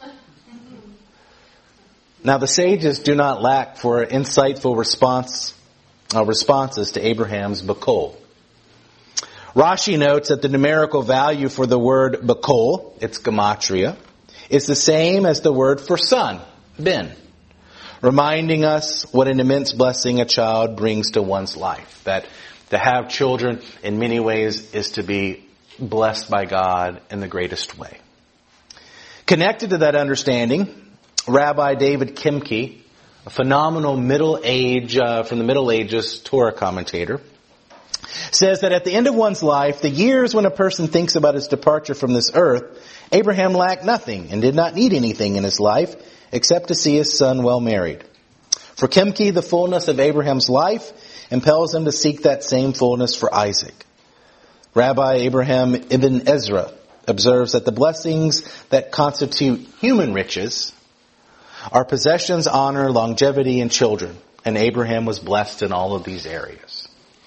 Now the sages do not lack for insightful response, uh, responses to Abraham's bakol. Rashi notes that the numerical value for the word bakol, its gematria, is the same as the word for son, ben, reminding us what an immense blessing a child brings to one's life. That to have children in many ways is to be blessed by God in the greatest way. Connected to that understanding, Rabbi David Kimke, a phenomenal Middle Age, uh, from the Middle Ages Torah commentator, says that at the end of one's life, the years when a person thinks about his departure from this earth, Abraham lacked nothing and did not need anything in his life except to see his son well married. For Kimke, the fullness of Abraham's life impels him to seek that same fullness for Isaac. Rabbi Abraham Ibn Ezra observes that the blessings that constitute human riches are possessions, honor, longevity, and children. And Abraham was blessed in all of these areas.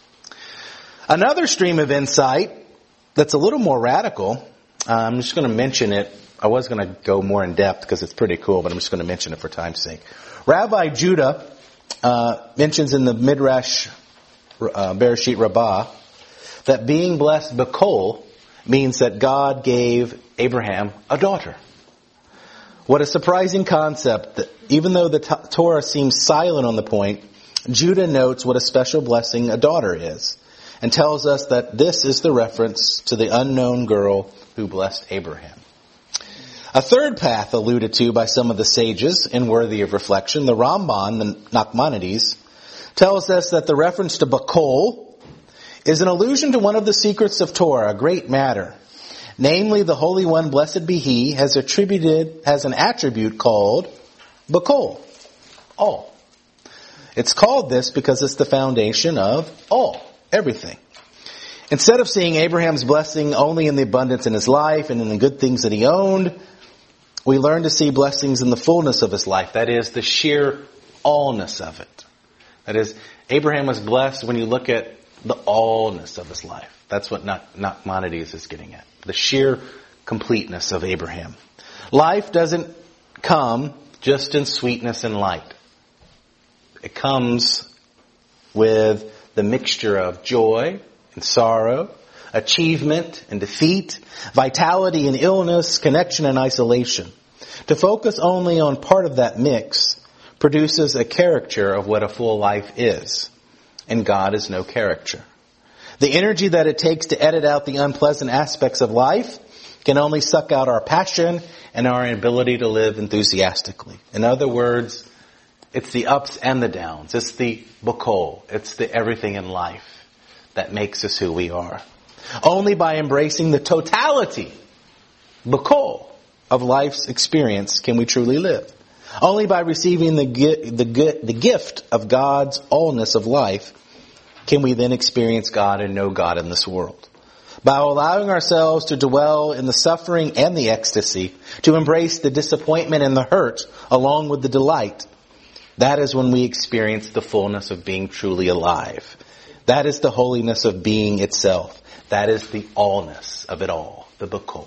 Another stream of insight that's a little more radical, uh, I'm just going to mention it. I was going to go more in depth because it's pretty cool, but I'm just going to mention it for time's sake. Rabbi Judah uh, mentions in the Midrash uh, Bereshit Rabbah that being blessed bakol means that God gave Abraham a daughter. What a surprising concept that even though the t- Torah seems silent on the point, Judah notes what a special blessing a daughter is and tells us that this is the reference to the unknown girl who blessed Abraham. A third path alluded to by some of the sages and worthy of reflection, the Ramban, the Nachmanides, tells us that the reference to bakol is an allusion to one of the secrets of Torah, a great matter. Namely, the Holy One, blessed be He, has attributed, has an attribute called bakol, all. It's called this because it's the foundation of all, everything. Instead of seeing Abraham's blessing only in the abundance in his life and in the good things that he owned, we learn to see blessings in the fullness of his life. That is, the sheer allness of it. That is, Abraham was blessed when you look at the allness of his life. That's what Nachmanides is getting at. The sheer completeness of Abraham. Life doesn't come just in sweetness and light. It comes with the mixture of joy and sorrow, achievement and defeat, vitality and illness, connection and isolation. To focus only on part of that mix produces a caricature of what a full life is. And God is no caricature. The energy that it takes to edit out the unpleasant aspects of life can only suck out our passion and our ability to live enthusiastically. In other words, it's the ups and the downs. It's the bakol. It's the everything in life that makes us who we are. Only by embracing the totality, bakol, of life's experience can we truly live. Only by receiving the, the, the gift of God's allness of life can we then experience God and know God in this world. By allowing ourselves to dwell in the suffering and the ecstasy, to embrace the disappointment and the hurt along with the delight, that is when we experience the fullness of being truly alive. That is the holiness of being itself. That is the allness of it all, the bakol.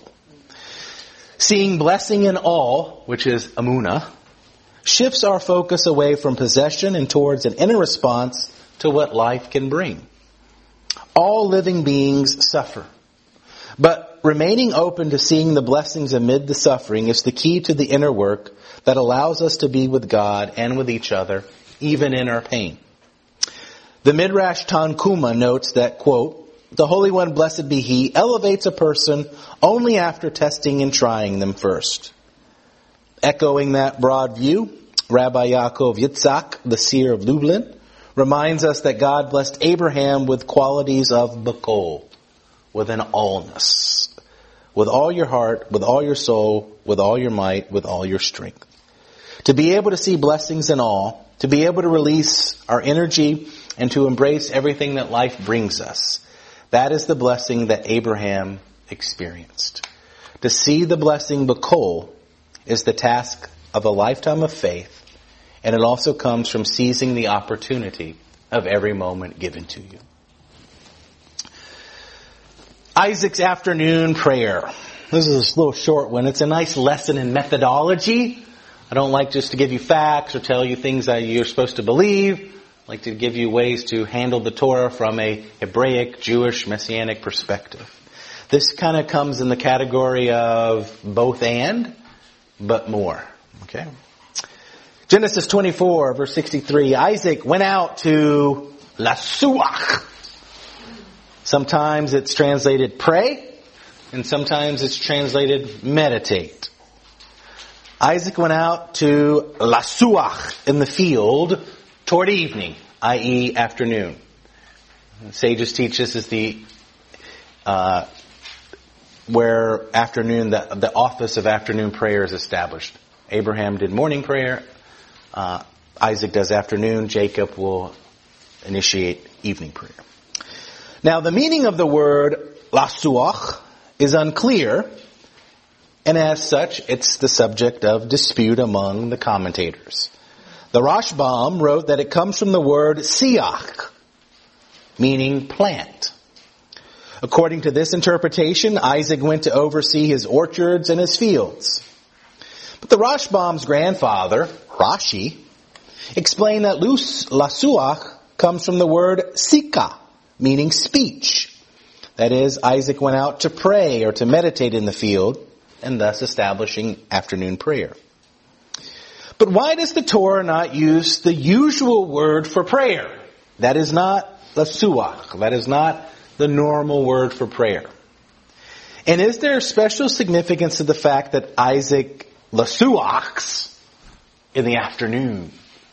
Seeing blessing in all, which is amunah, shifts our focus away from possession and towards an inner response to what life can bring. All living beings suffer. But remaining open to seeing the blessings amid the suffering is the key to the inner work that allows us to be with God and with each other, even in our pain. The Midrash Tanhuma notes that, quote, the Holy One, blessed be He, elevates a person only after testing and trying them first. Echoing that broad view, Rabbi Yaakov Yitzhak, the seer of Lublin, reminds us that God blessed Abraham with qualities of bakol, with an allness, with all your heart, with all your soul, with all your might, with all your strength. To be able to see blessings in all, to be able to release our energy and to embrace everything that life brings us, that is the blessing that Abraham experienced. To see the blessing bakol is the task of a lifetime of faith, and it also comes from seizing the opportunity of every moment given to you. Isaac's afternoon prayer. This is a little short one. It's a nice lesson in methodology. I don't like just to give you facts or tell you things that you're supposed to believe. I like to give you ways to handle the Torah from a Hebraic, Jewish, Messianic perspective. This kind of comes in the category of both and, but more. Okay? Genesis twenty-four, verse sixty-three. Isaac went out to Lasuach. Sometimes it's translated pray, and sometimes it's translated meditate. Isaac went out to Lasuach in the field toward evening, that is afternoon. Sages teach this is the uh, where afternoon, the, the office of afternoon prayer is established. Abraham did morning prayer. Uh, Isaac does afternoon. Jacob will initiate evening prayer. Now, the meaning of the word lasuach is unclear, and as such, it's the subject of dispute among the commentators. The Rashbam wrote that it comes from the word siach, meaning plant. According to this interpretation, Isaac went to oversee his orchards and his fields. But the Rashbam's grandfather, Rashi, explained that lasuach comes from the word sika, meaning speech. That is, Isaac went out to pray or to meditate in the field, and thus establishing afternoon prayer. But why does the Torah not use the usual word for prayer? That is not lasuach. That is not the normal word for prayer. And is there special significance to the fact that Isaac lasuachs in the afternoon?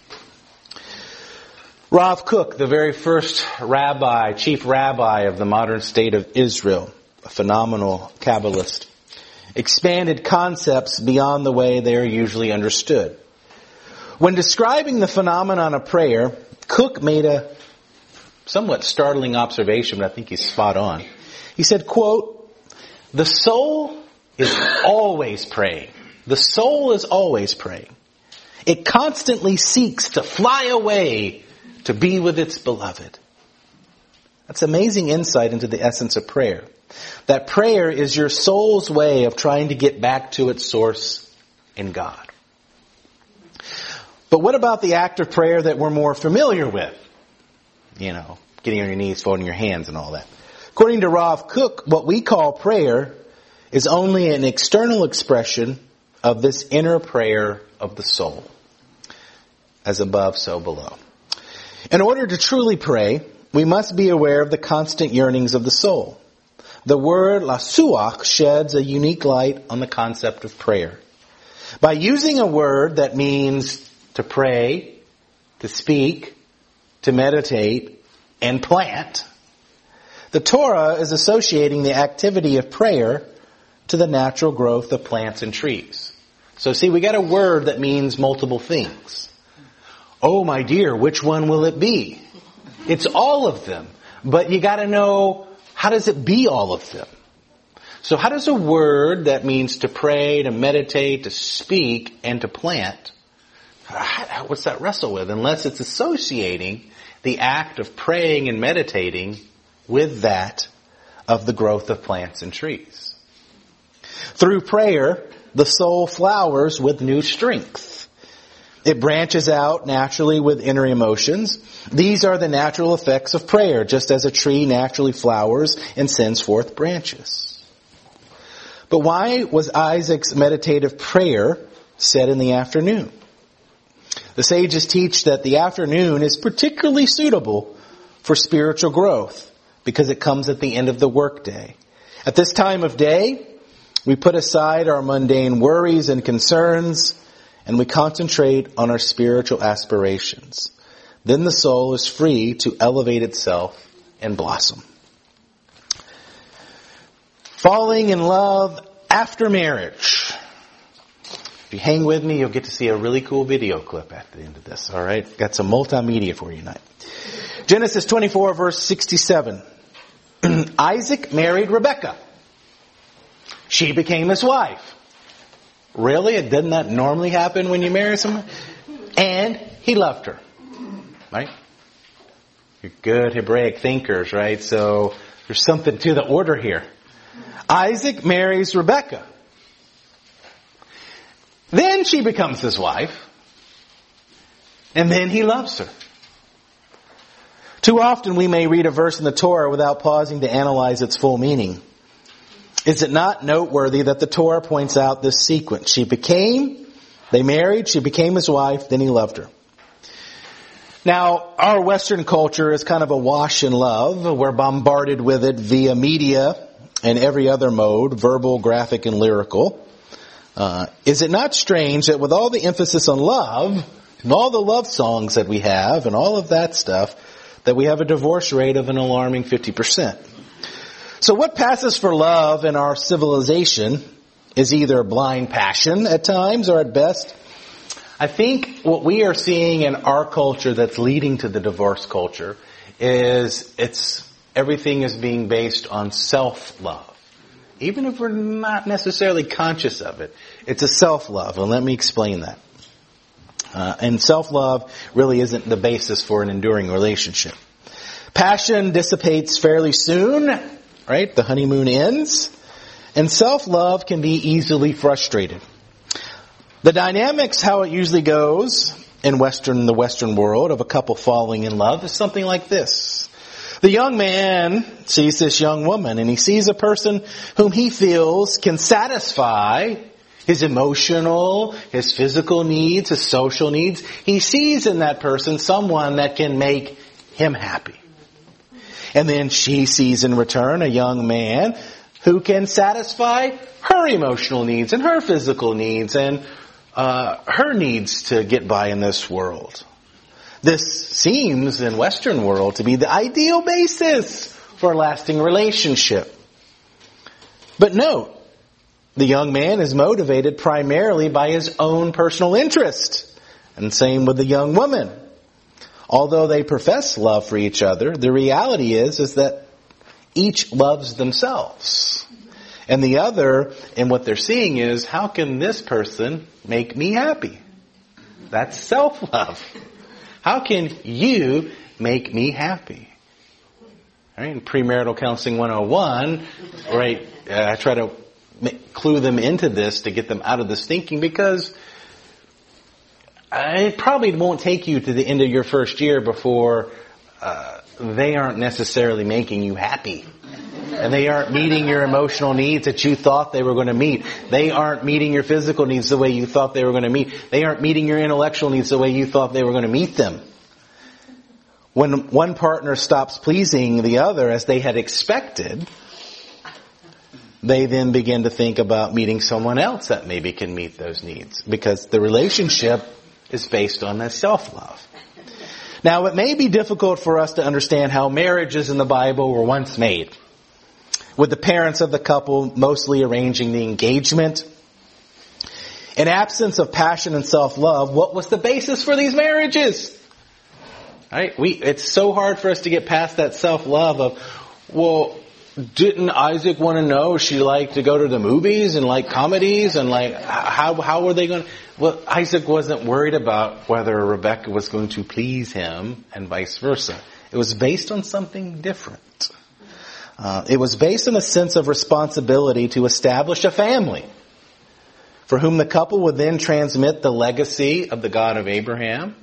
Rav Kook, the very first rabbi, chief rabbi of the modern state of Israel, a phenomenal Kabbalist, expanded concepts beyond the way they are usually understood. When describing the phenomenon of prayer, Kook made a somewhat startling observation, but I think he's spot on. He said, quote, the soul is always praying. The soul is always praying. It constantly seeks to fly away to be with its beloved. That's amazing insight into the essence of prayer. That prayer is your soul's way of trying to get back to its source in God. But what about the act of prayer that we're more familiar with? You know, getting on your knees, folding your hands and all that. According to Rav Kook, what we call prayer is only an external expression of this inner prayer of the soul. As above, so below. In order to truly pray, we must be aware of the constant yearnings of the soul. The word lasuach sheds a unique light on the concept of prayer. By using a word that means to pray, to speak, to meditate, and plant, the Torah is associating the activity of prayer to the natural growth of plants and trees. So see, we got a word that means multiple things. Oh, my dear, which one will it be? It's all of them. But you got to know, how does it be all of them? So how does a word that means to pray, to meditate, to speak, and to plant, what's that wrestle with? Unless it's associating the act of praying and meditating with that of the growth of plants and trees. Through prayer, the soul flowers with new strength. It branches out naturally with inner emotions. These are the natural effects of prayer, just as a tree naturally flowers and sends forth branches. But why was Isaac's meditative prayer said in the afternoon? The sages teach that the afternoon is particularly suitable for spiritual growth because it comes at the end of the workday. At this time of day, we put aside our mundane worries and concerns and we concentrate on our spiritual aspirations. Then the soul is free to elevate itself and blossom. Falling in love after marriage. If you hang with me, you'll get to see a really cool video clip at the end of this. All right? Got some multimedia for you tonight. Genesis twenty-four, verse sixty-seven. Isaac married Rebekah. She became his wife. Really? Doesn't that normally happen when you marry someone? And he loved her. Right? You're good Hebraic thinkers, right? So there's something to the order here. Isaac marries Rebekah. Then she becomes his wife. And then he loves her. Too often we may read a verse in the Torah without pausing to analyze its full meaning. Is it not noteworthy that the Torah points out this sequence? She became, they married, she became his wife, then he loved her. Now, our Western culture is kind of awash in love. We're bombarded with it via media and every other mode, verbal, graphic, and lyrical. Uh, is it not strange that with all the emphasis on love, and all the love songs that we have, and all of that stuff, that we have a divorce rate of an alarming fifty percent? So what passes for love in our civilization is either blind passion at times, or at best, I think what we are seeing in our culture that's leading to the divorce culture is it's everything is being based on self-love. Even if we're not necessarily conscious of it, it's a self-love, and let me explain that. Uh, and self-love really isn't the basis for an enduring relationship. Passion dissipates fairly soon, right? The honeymoon ends. And self-love can be easily frustrated. The dynamics, how it usually goes in Western, the Western world of a couple falling in love is something like this. The young man sees this young woman and he sees a person whom he feels can satisfy his emotional, his physical needs, his social needs. He sees in that person someone that can make him happy. And then she sees in return a young man who can satisfy her emotional needs and her physical needs and uh, her needs to get by in this world. This seems in Western world to be the ideal basis for a lasting relationship. But note, the young man is motivated primarily by his own personal interest. And same with the young woman. Although they profess love for each other, the reality is, is that each loves themselves. And the other, and what they're seeing is, how can this person make me happy? That's self-love. How can you make me happy? Right? In Premarital Counseling one oh one, right, uh, I try to clue them into this to get them out of this thinking, because it probably won't take you to the end of your first year before uh, they aren't necessarily making you happy. And they aren't meeting your emotional needs that you thought they were going to meet. They aren't meeting your physical needs the way you thought they were going to meet. They aren't meeting your intellectual needs the way you thought they were going to meet them. When one partner stops pleasing the other as they had expected, they then begin to think about meeting someone else that maybe can meet those needs, because the relationship is based on that self-love. Now, it may be difficult for us to understand how marriages in the Bible were once made, with the parents of the couple mostly arranging the engagement. In absence of passion and self-love, what was the basis for these marriages? Right? We, it's so hard for us to get past that self-love of, well, didn't Isaac want to know she liked to go to the movies and like comedies, and like how how were they going to? Well, Isaac wasn't worried about whether Rebekah was going to please him and vice versa. It was based on something different. Uh, it was based on a sense of responsibility to establish a family for whom the couple would then transmit the legacy of the God of Abraham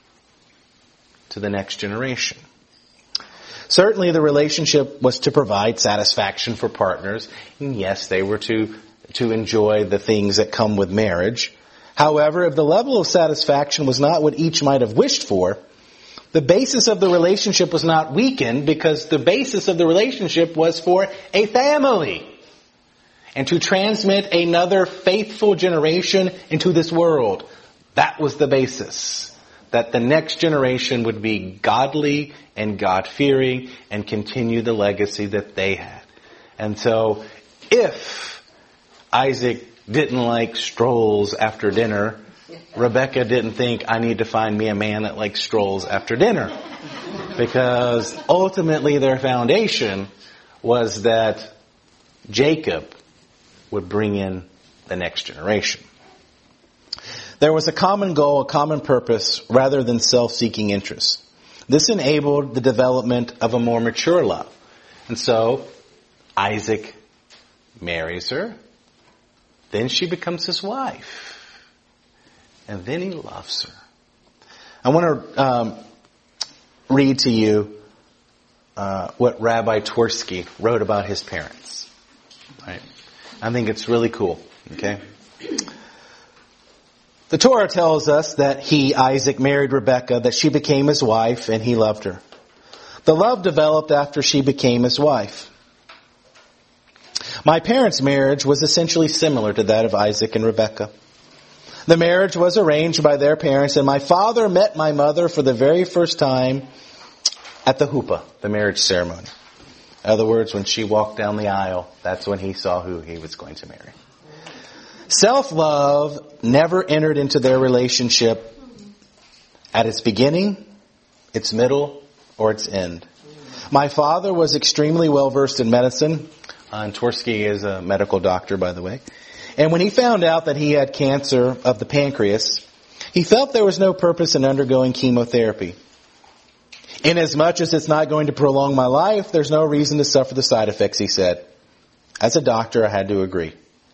to the next generation. Certainly the relationship was to provide satisfaction for partners. And yes, they were to, to enjoy the things that come with marriage. However, if the level of satisfaction was not what each might have wished for, the basis of the relationship was not weakened, because the basis of the relationship was for a family and to transmit another faithful generation into this world. That was the basis. That the next generation would be godly and God-fearing and continue the legacy that they had. And so, if Isaac didn't like strolls after dinner, Rebekah didn't think, I need to find me a man that likes strolls after dinner. Because ultimately their foundation was that Jacob would bring in the next generation. There was a common goal, a common purpose, rather than self-seeking interests. This enabled the development of a more mature love. And so, Isaac marries her. Then she becomes his wife. And then he loves her. I want to um, read to you uh, what Rabbi Twersky wrote about his parents. Right? I think it's really cool. Okay? The Torah tells us that he, Isaac, married Rebekah, that she became his wife, and he loved her. The love developed after she became his wife. My parents' marriage was essentially similar to that of Isaac and Rebekah. The marriage was arranged by their parents, and my father met my mother for the very first time at the huppah, the marriage ceremony. In other words, when she walked down the aisle, that's when he saw who he was going to marry. Self-love never entered into their relationship at its beginning, its middle, or its end. My father was extremely well versed in medicine. Uh, and Twersky is a medical doctor, by the way. And when he found out that he had cancer of the pancreas, he felt there was no purpose in undergoing chemotherapy. Inasmuch as it's not going to prolong my life, there's no reason to suffer the side effects, he said. As a doctor, I had to agree.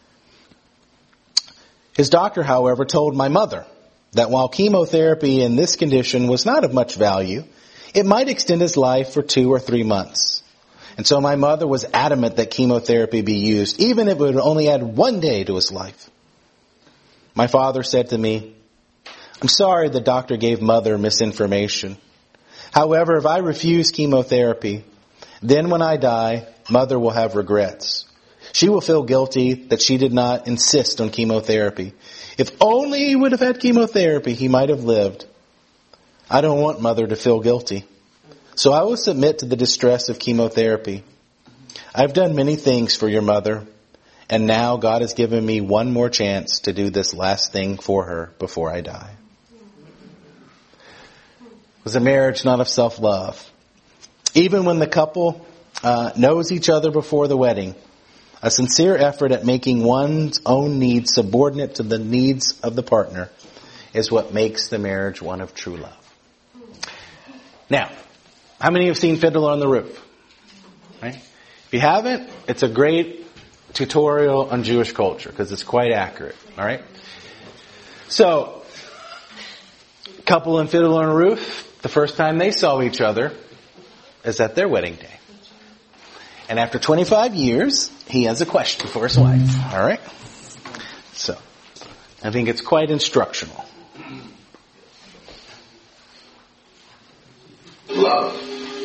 His doctor, however, told my mother that while chemotherapy in this condition was not of much value, it might extend his life for two or three months. And so my mother was adamant that chemotherapy be used, even if it would only add one day to his life. My father said to me, I'm sorry the doctor gave mother misinformation. However, if I refuse chemotherapy, then when I die, mother will have regrets. She will feel guilty that she did not insist on chemotherapy. If only he would have had chemotherapy, he might have lived. I don't want mother to feel guilty. So I will submit to the distress of chemotherapy. I've done many things for your mother, and now God has given me one more chance to do this last thing for her before I die. It was a marriage not of self-love. Even when the couple uh, knows each other before the wedding, a sincere effort at making one's own needs subordinate to the needs of the partner is what makes the marriage one of true love. Now, how many have seen Fiddler on the Roof? Right? If you haven't, it's a great tutorial on Jewish culture because it's quite accurate. All right. So, couple in Fiddler on a Roof, the first time they saw each other is at their wedding day. And after twenty-five years, he has a question for his wife. All right? So, I think it's quite instructional. Love.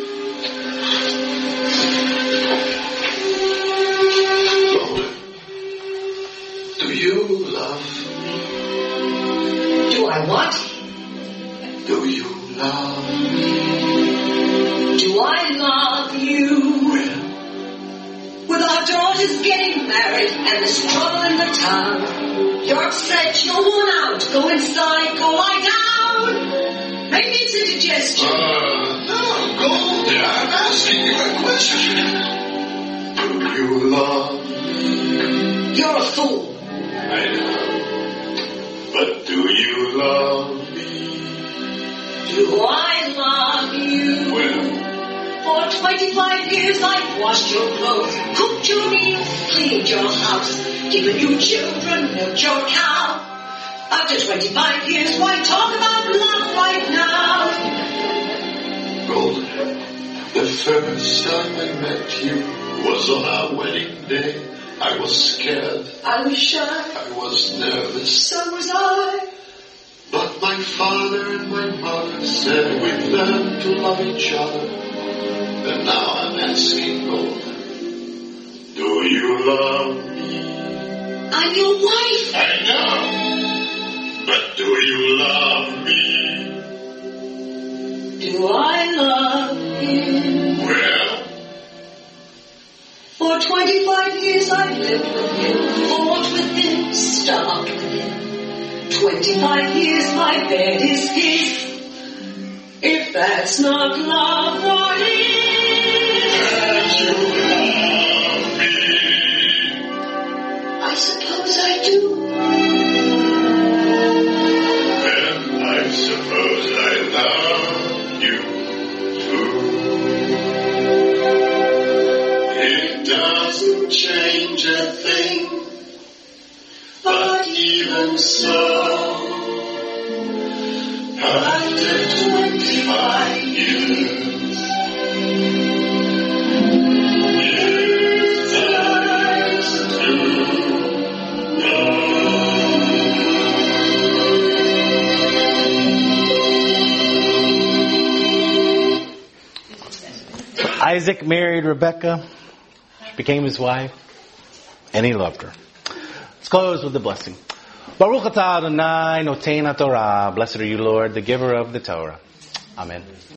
Do you love me? Do I what? Do you love me? Do I love you? Well, With our daughters getting married and there's trouble in the town, you're upset, you're worn out, go inside, go lie down. Maybe it's indigestion. uh, no, Goldie, I'm asking you a question. Do you love me? You're a fool. I know. But do you love me? Do I love you? Well, For twenty-five years I've washed your clothes, cooked your meals, cleaned your house, given you children, milked your cow. After twenty-five years, why talk about love right now? Goldie, the first time I met you was on our wedding day. I was scared. I was shy, I was nervous. so was I. But my father and my mother said we'd learn to love each other. And now I'm asking Golden, do you love me? I'm your wife. I know. But do you love me? Do I love you? Well, For twenty-five years I've lived with him, fought with him, starved with him. Twenty-five years my bed is his. If that's not love, what is? that you love me. I suppose I do. Then I suppose I love you too. It doesn't change a thing, but even so, after twenty-five years, it's time to go. Isaac married Rebekah. She became his wife. And he loved her. Let's close with the blessing. Baruch atah Adonai noten haTorah. Blessed are you, Lord, the giver of the Torah. Amen.